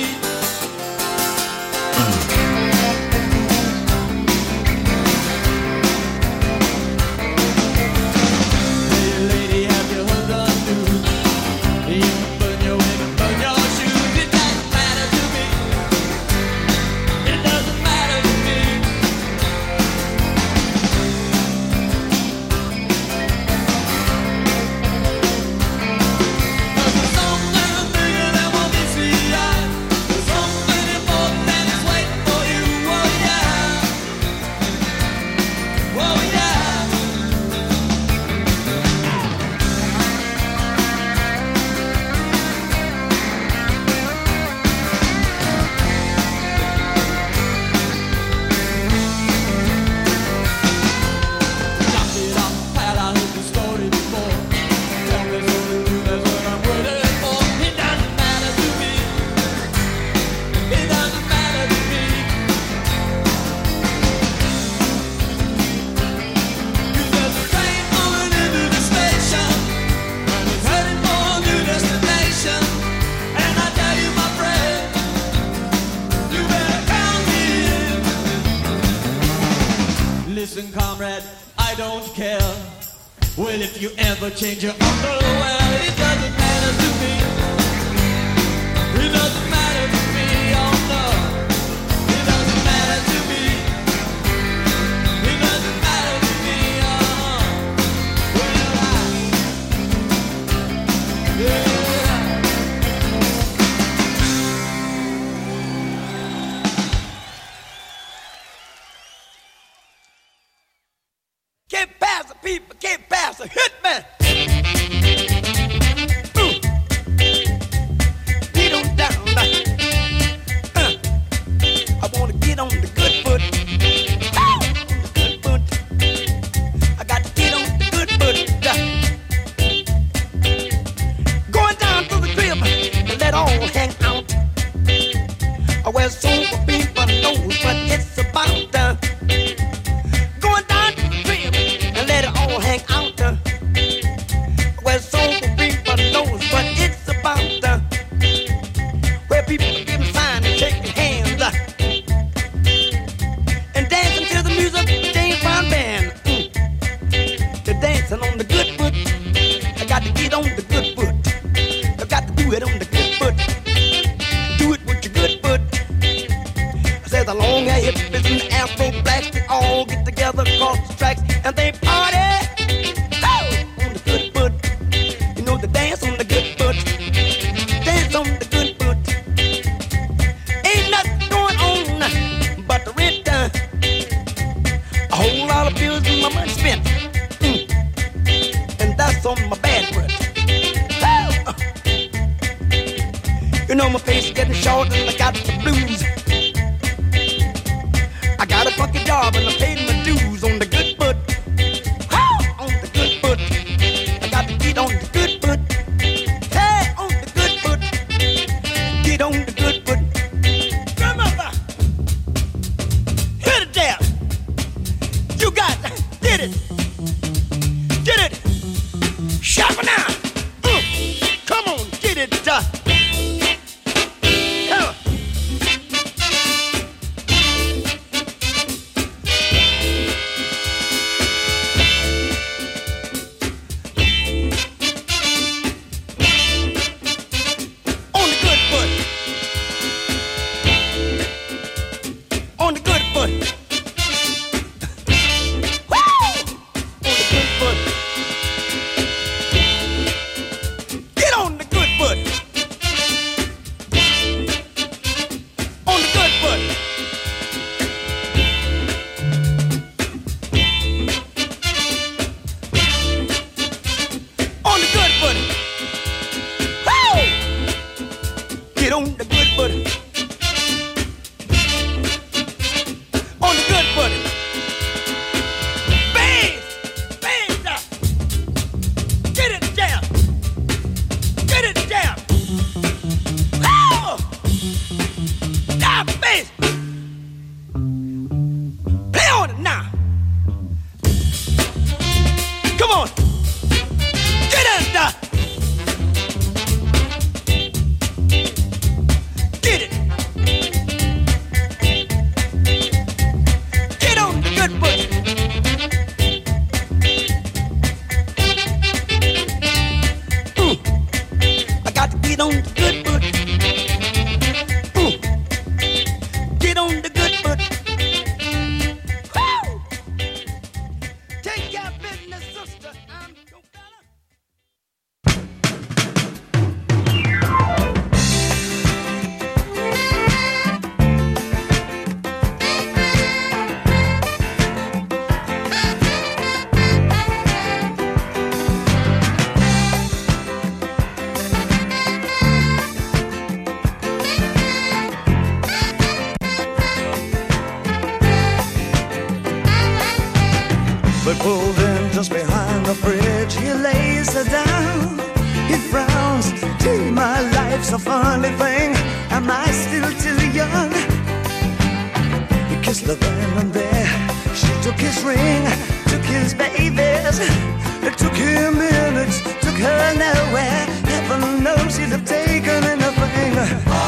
Hey, lady, have you heard the news? You can burn your wig and burn your shoes. It doesn't matter to me. It doesn't matter to me. Listen, comrade, I don't care. Well, if you ever change your underwear, it doesn't matter to me. It doesn't matter to me, oh no. It doesn't matter to me. It doesn't matter to me, oh. Well, yeah. Can't pass the people, can't pass the hitman. Get on down now. I wanna get on the good foot. On the good foot. I got to get on the good foot. Going down to the crib and let all hang out. Well, some people knows what it's about. Going down to the crib and let it all hang out. Well, some people knows what it's about. Where people give a sign and shake their hands and dancing to the music of the James Brown band. They're dancing on the good foot. I got to get on the good foot. I got to do it on the good foot. Do it with your good foot. I said the long hair hippies and the afro blacks, they all get together across the tracks and they party. Oh, on the good foot. You know the dance on the good foot. Dance on the good foot. Ain't nothing going on but the rent done. A whole lot of bills and my money spent. And that's on my bad foot. You know my face is getting short and I got the blues. I got a funky job and I paid my dues on the good foot. On the good foot. I got to get on the good foot. Hey, on the good foot. Get on the good foot. bass. Play on it now. Come on. Get it done. Get it. Get on the good foot. I got to get on the good foot. Get on the good foot. Woo! Take care of business, sister. I'm your fella. They pulled in just behind the bridge. He lays her down. He frowns. Gee, my life's a funny thing. Am I still too young? He kissed her then and there. She took his ring, took his babies. It took him minutes, took her nowhere. Heaven knows he'd have taken anything.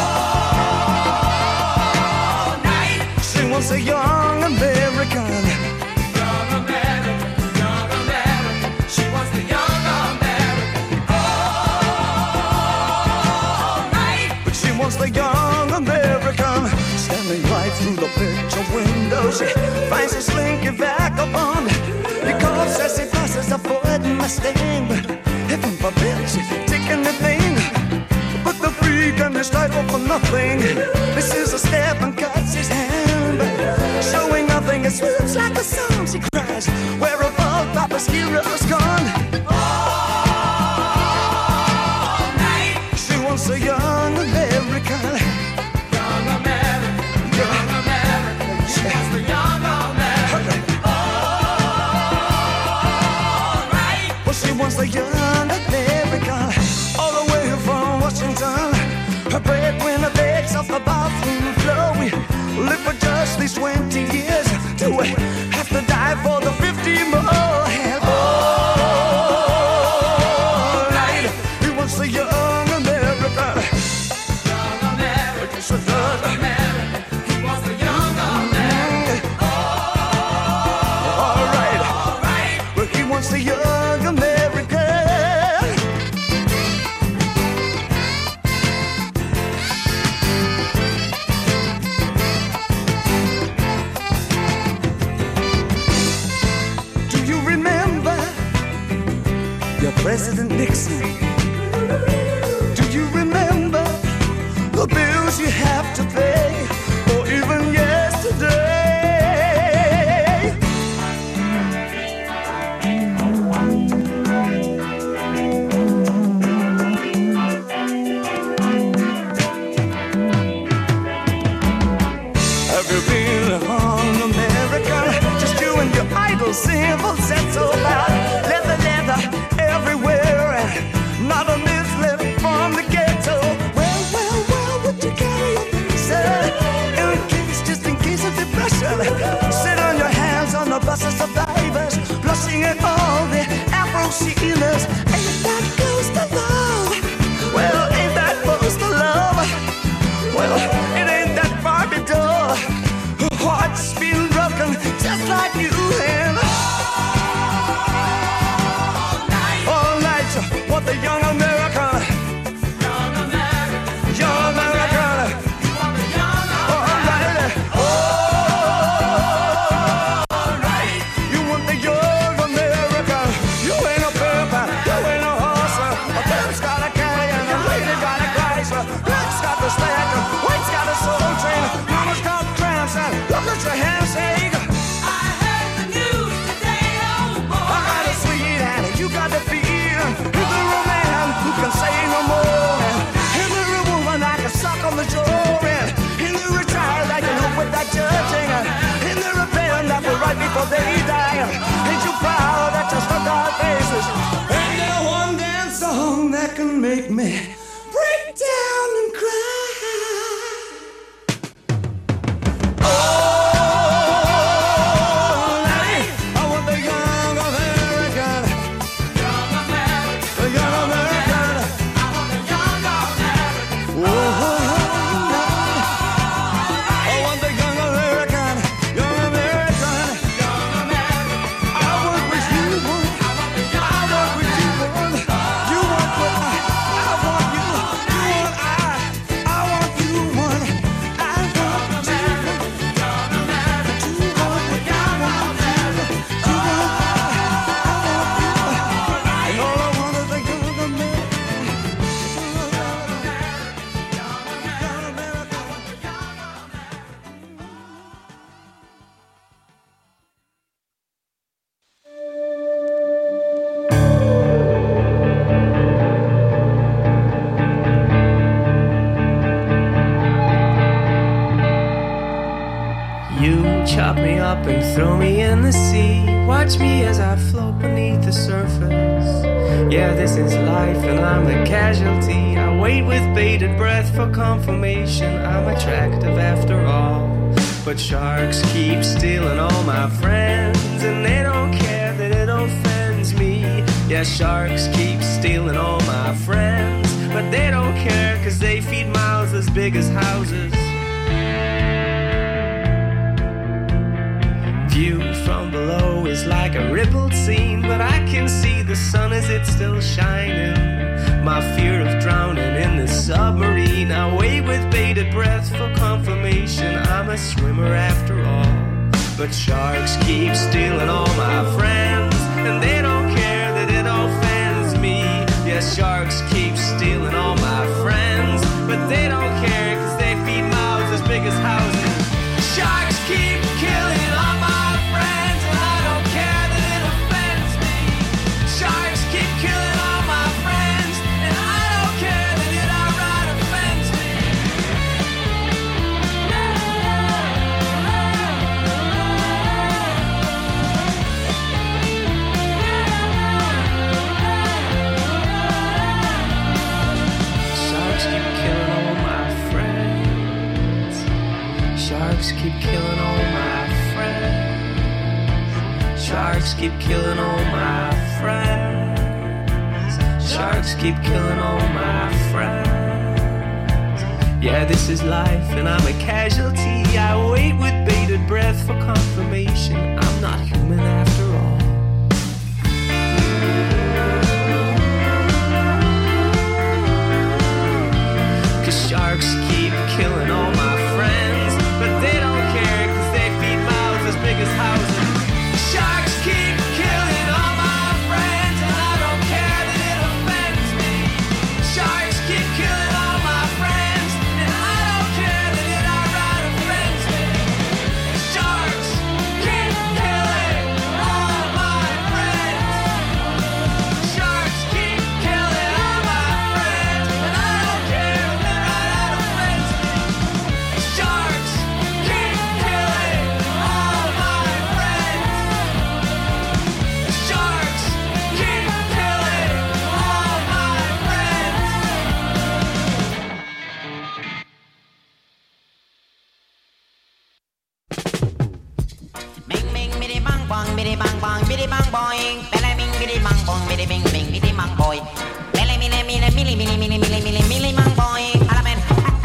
All night. She was a young American. The young American standing right through the picture window. She finds a slinky vagabond. He calls as he passes a Ford Mustang. But heaven forbid she take anything but the freak and his title for nothing. This is a step and cuts his hand, showing nothing. It swoops like a song. She cries, where have all Papa's heroes gone? All night. She wants a young American. Young American. Young American. She wants the young American. All right. Well, she wants the young American. All the way from Washington. Her breadwinner begs off the bathroom floor. We live for just these 20 years. Do we have to die for the 50 more? And all right. He wants the young American. Young American. So young American. He wants the young American. All right. All right. Well, he wants the young American. Do you remember your President Nixon? Do you remember the bills you have to pay, or even yesterday? Have you been on America? Just you and your idle simple sets about leather everywhere, and not a miss left from the ghetto. Well, would you carry your things, sir? Just in case of depression. Sit on your hands on the bus of survivors, blushing at all the Afro sealers. Ain't that close to love? Well, ain't that close to love? Well, it ain't that far to door. Her heart's been broken just like you and all night. What the young American? Young American. Young American. You want the young American. All right. You want the young American. You ain't a pimp, you ain't a horse. A pimp's got a carry and a lady got a Chrysler. Black's got the stack, white's got a soul train. Mama's got cramps and look at your hands shake. I heard the news today, oh boy. I got a sweet and you got the feel. Is there a man who can say no more? Is there a woman I can suck on the jaw? Is there a child I can hope with that judging? Is there a band that will write before they die? Ain't you proud that you stuck our faces? Ain't there one dance song that can make me break down and cry? Chop me up and throw me in the sea. Watch me as I float beneath the surface. Yeah, this is life and I'm the casualty. I wait with bated breath for confirmation I'm attractive after all. But sharks keep stealing all my friends, and they don't care that it offends me. Yeah, sharks keep stealing all my friends, but they don't care cause they feed mouths as big as houses. View from below is like a rippled scene, but I can see the sun as it's still shining. My fear of drowning in the submarine, I wait with bated breath for confirmation I'm a swimmer after all. But sharks keep stealing all my friends, and they don't care that it offends me. Yes, sharks keep stealing all my friends, but they don't care cause they feed mouths as big as houses. Sharks keep killing all my friends, and I don't care that it offends me. Sharks keep killing all my friends, and I don't care that it outright offends me. Sharks keep killing all my friends. Sharks keep killing all my friends. Sharks keep killing all my friends. Sharks keep killing all my friends. Yeah, this is life and I'm a casualty. I wait with bated breath for confirmation I'm not human after all. Cause sharks keep killing all my friends, but they don't care cause they feed mouths as big as houses. Sharks keep killing all my friends, and I don't care that it offends me. Sharks keep killing all my friends, and I don't care that it outright offends me. Sharks keep killing all my friends. Sharks keep killing all my friends, and I don't care that it outright offends me. Sharks keep killing all my friends. Sharks keep killing all my Bing bing biddy bang bang biddy bang bang biddy bang boing. Bella bing biddy bang bong biddy bing bing biddy bang boy. Bella mille mille mille mille mille mille mille mille bang boing. Alamen.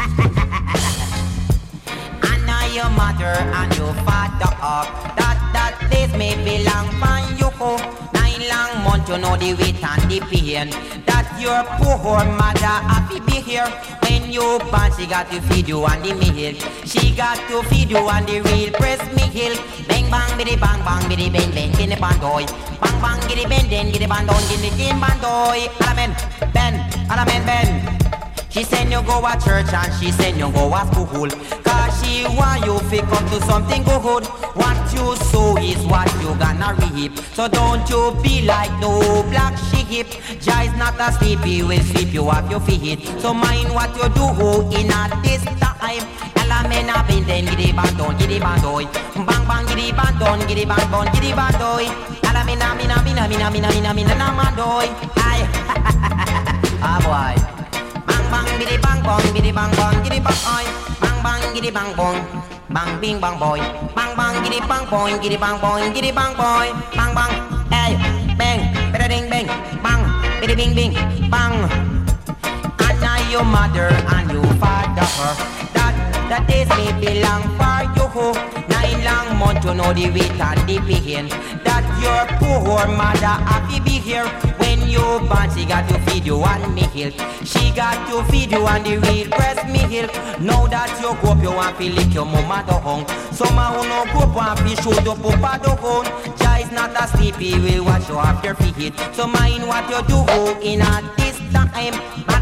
I know your mother and your father that this may belong for you. 9 long months you know the weight and the pain that your poor mother have to be here. When you born she got to feed you on the milk. She got to feed you on the real breast milk. Bang bang biddy bang bang biddy bang bang giddy bandoy. Bang bang giddy bang then giddy bandon giddy dim bandoy. Alamen Ben. She said you go to church and she said you go to school. Cause she want you to come to something good. What you sow is what you gonna reap. So don't you be like no black sheep. Jah is not asleep, he will sweep you off your feet. So mind what you do in at this time. Alamena bin then giddy bandon bandoy. Bang bang giddy bandon giddy bandoy. Alamena mina mandoy. Aye. Ah boy. Bang bang biddy bang bong biddy bang bong giddy bang oi. Bang bang giddy bang bong. Bang bing bang boy. Bang bang giddy bang boing giddy bang boing giddy bang boy. Bang bang. Hey. Bang. Bada ding bang. Bang. Biddy bing bing. Bang. And now your mother and your father that this may belong for you. 9 long months you know the weight and the pain that your poor mother have to be here. When you born she got to feed you on milk. She got to feed you on the real breast milk. Now that you grow up you want to lick your mama down. Some who no grow up want to show the papa down. Jah is not asleep, he will watch you off your feet. So mind what you do in at this time.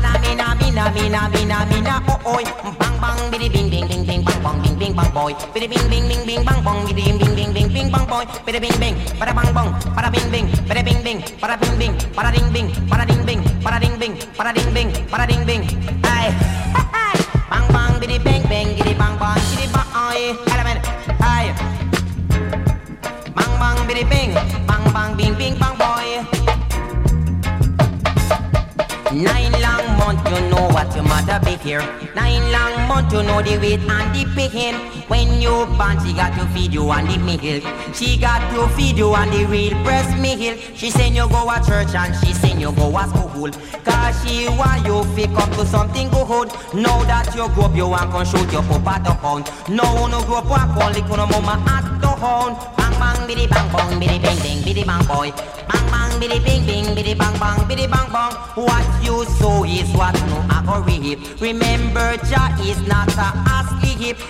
Mina oh oi. Bang bang biddy bing bing bing bing bang bang bing bing bang boy. Biddy bing bing bing bing bang bang biddy bing bing bing bing bang boy. Biddy bing bing bada bang bang bada bing bing bada bing bing bada bing bing bada ding bing bada ding bing bada ding bing bada ding bing bada ding bing. Aye. Bang bang biddy bang bang giddy bang bang giddy bang oi. Element. Aye. you know what your mother be here. 9 long months to know the weight and the pain. When you born, she got to feed you on the milk. She got to feed you on the real breast milk. She send you go to church and she send you go to school. Cause she want you pick up to something good. Now that you grow up, you want to shoot your papa at the pound. Now you grow up, you call it your mama at the pound. Bang bang biddy bang bang biddy bang bang biddy bang boy. Bang bang biddy bang bang biddy bang bang biddy bang bang. What you sow is what no I go reap. Remember, Jah is not a asleep.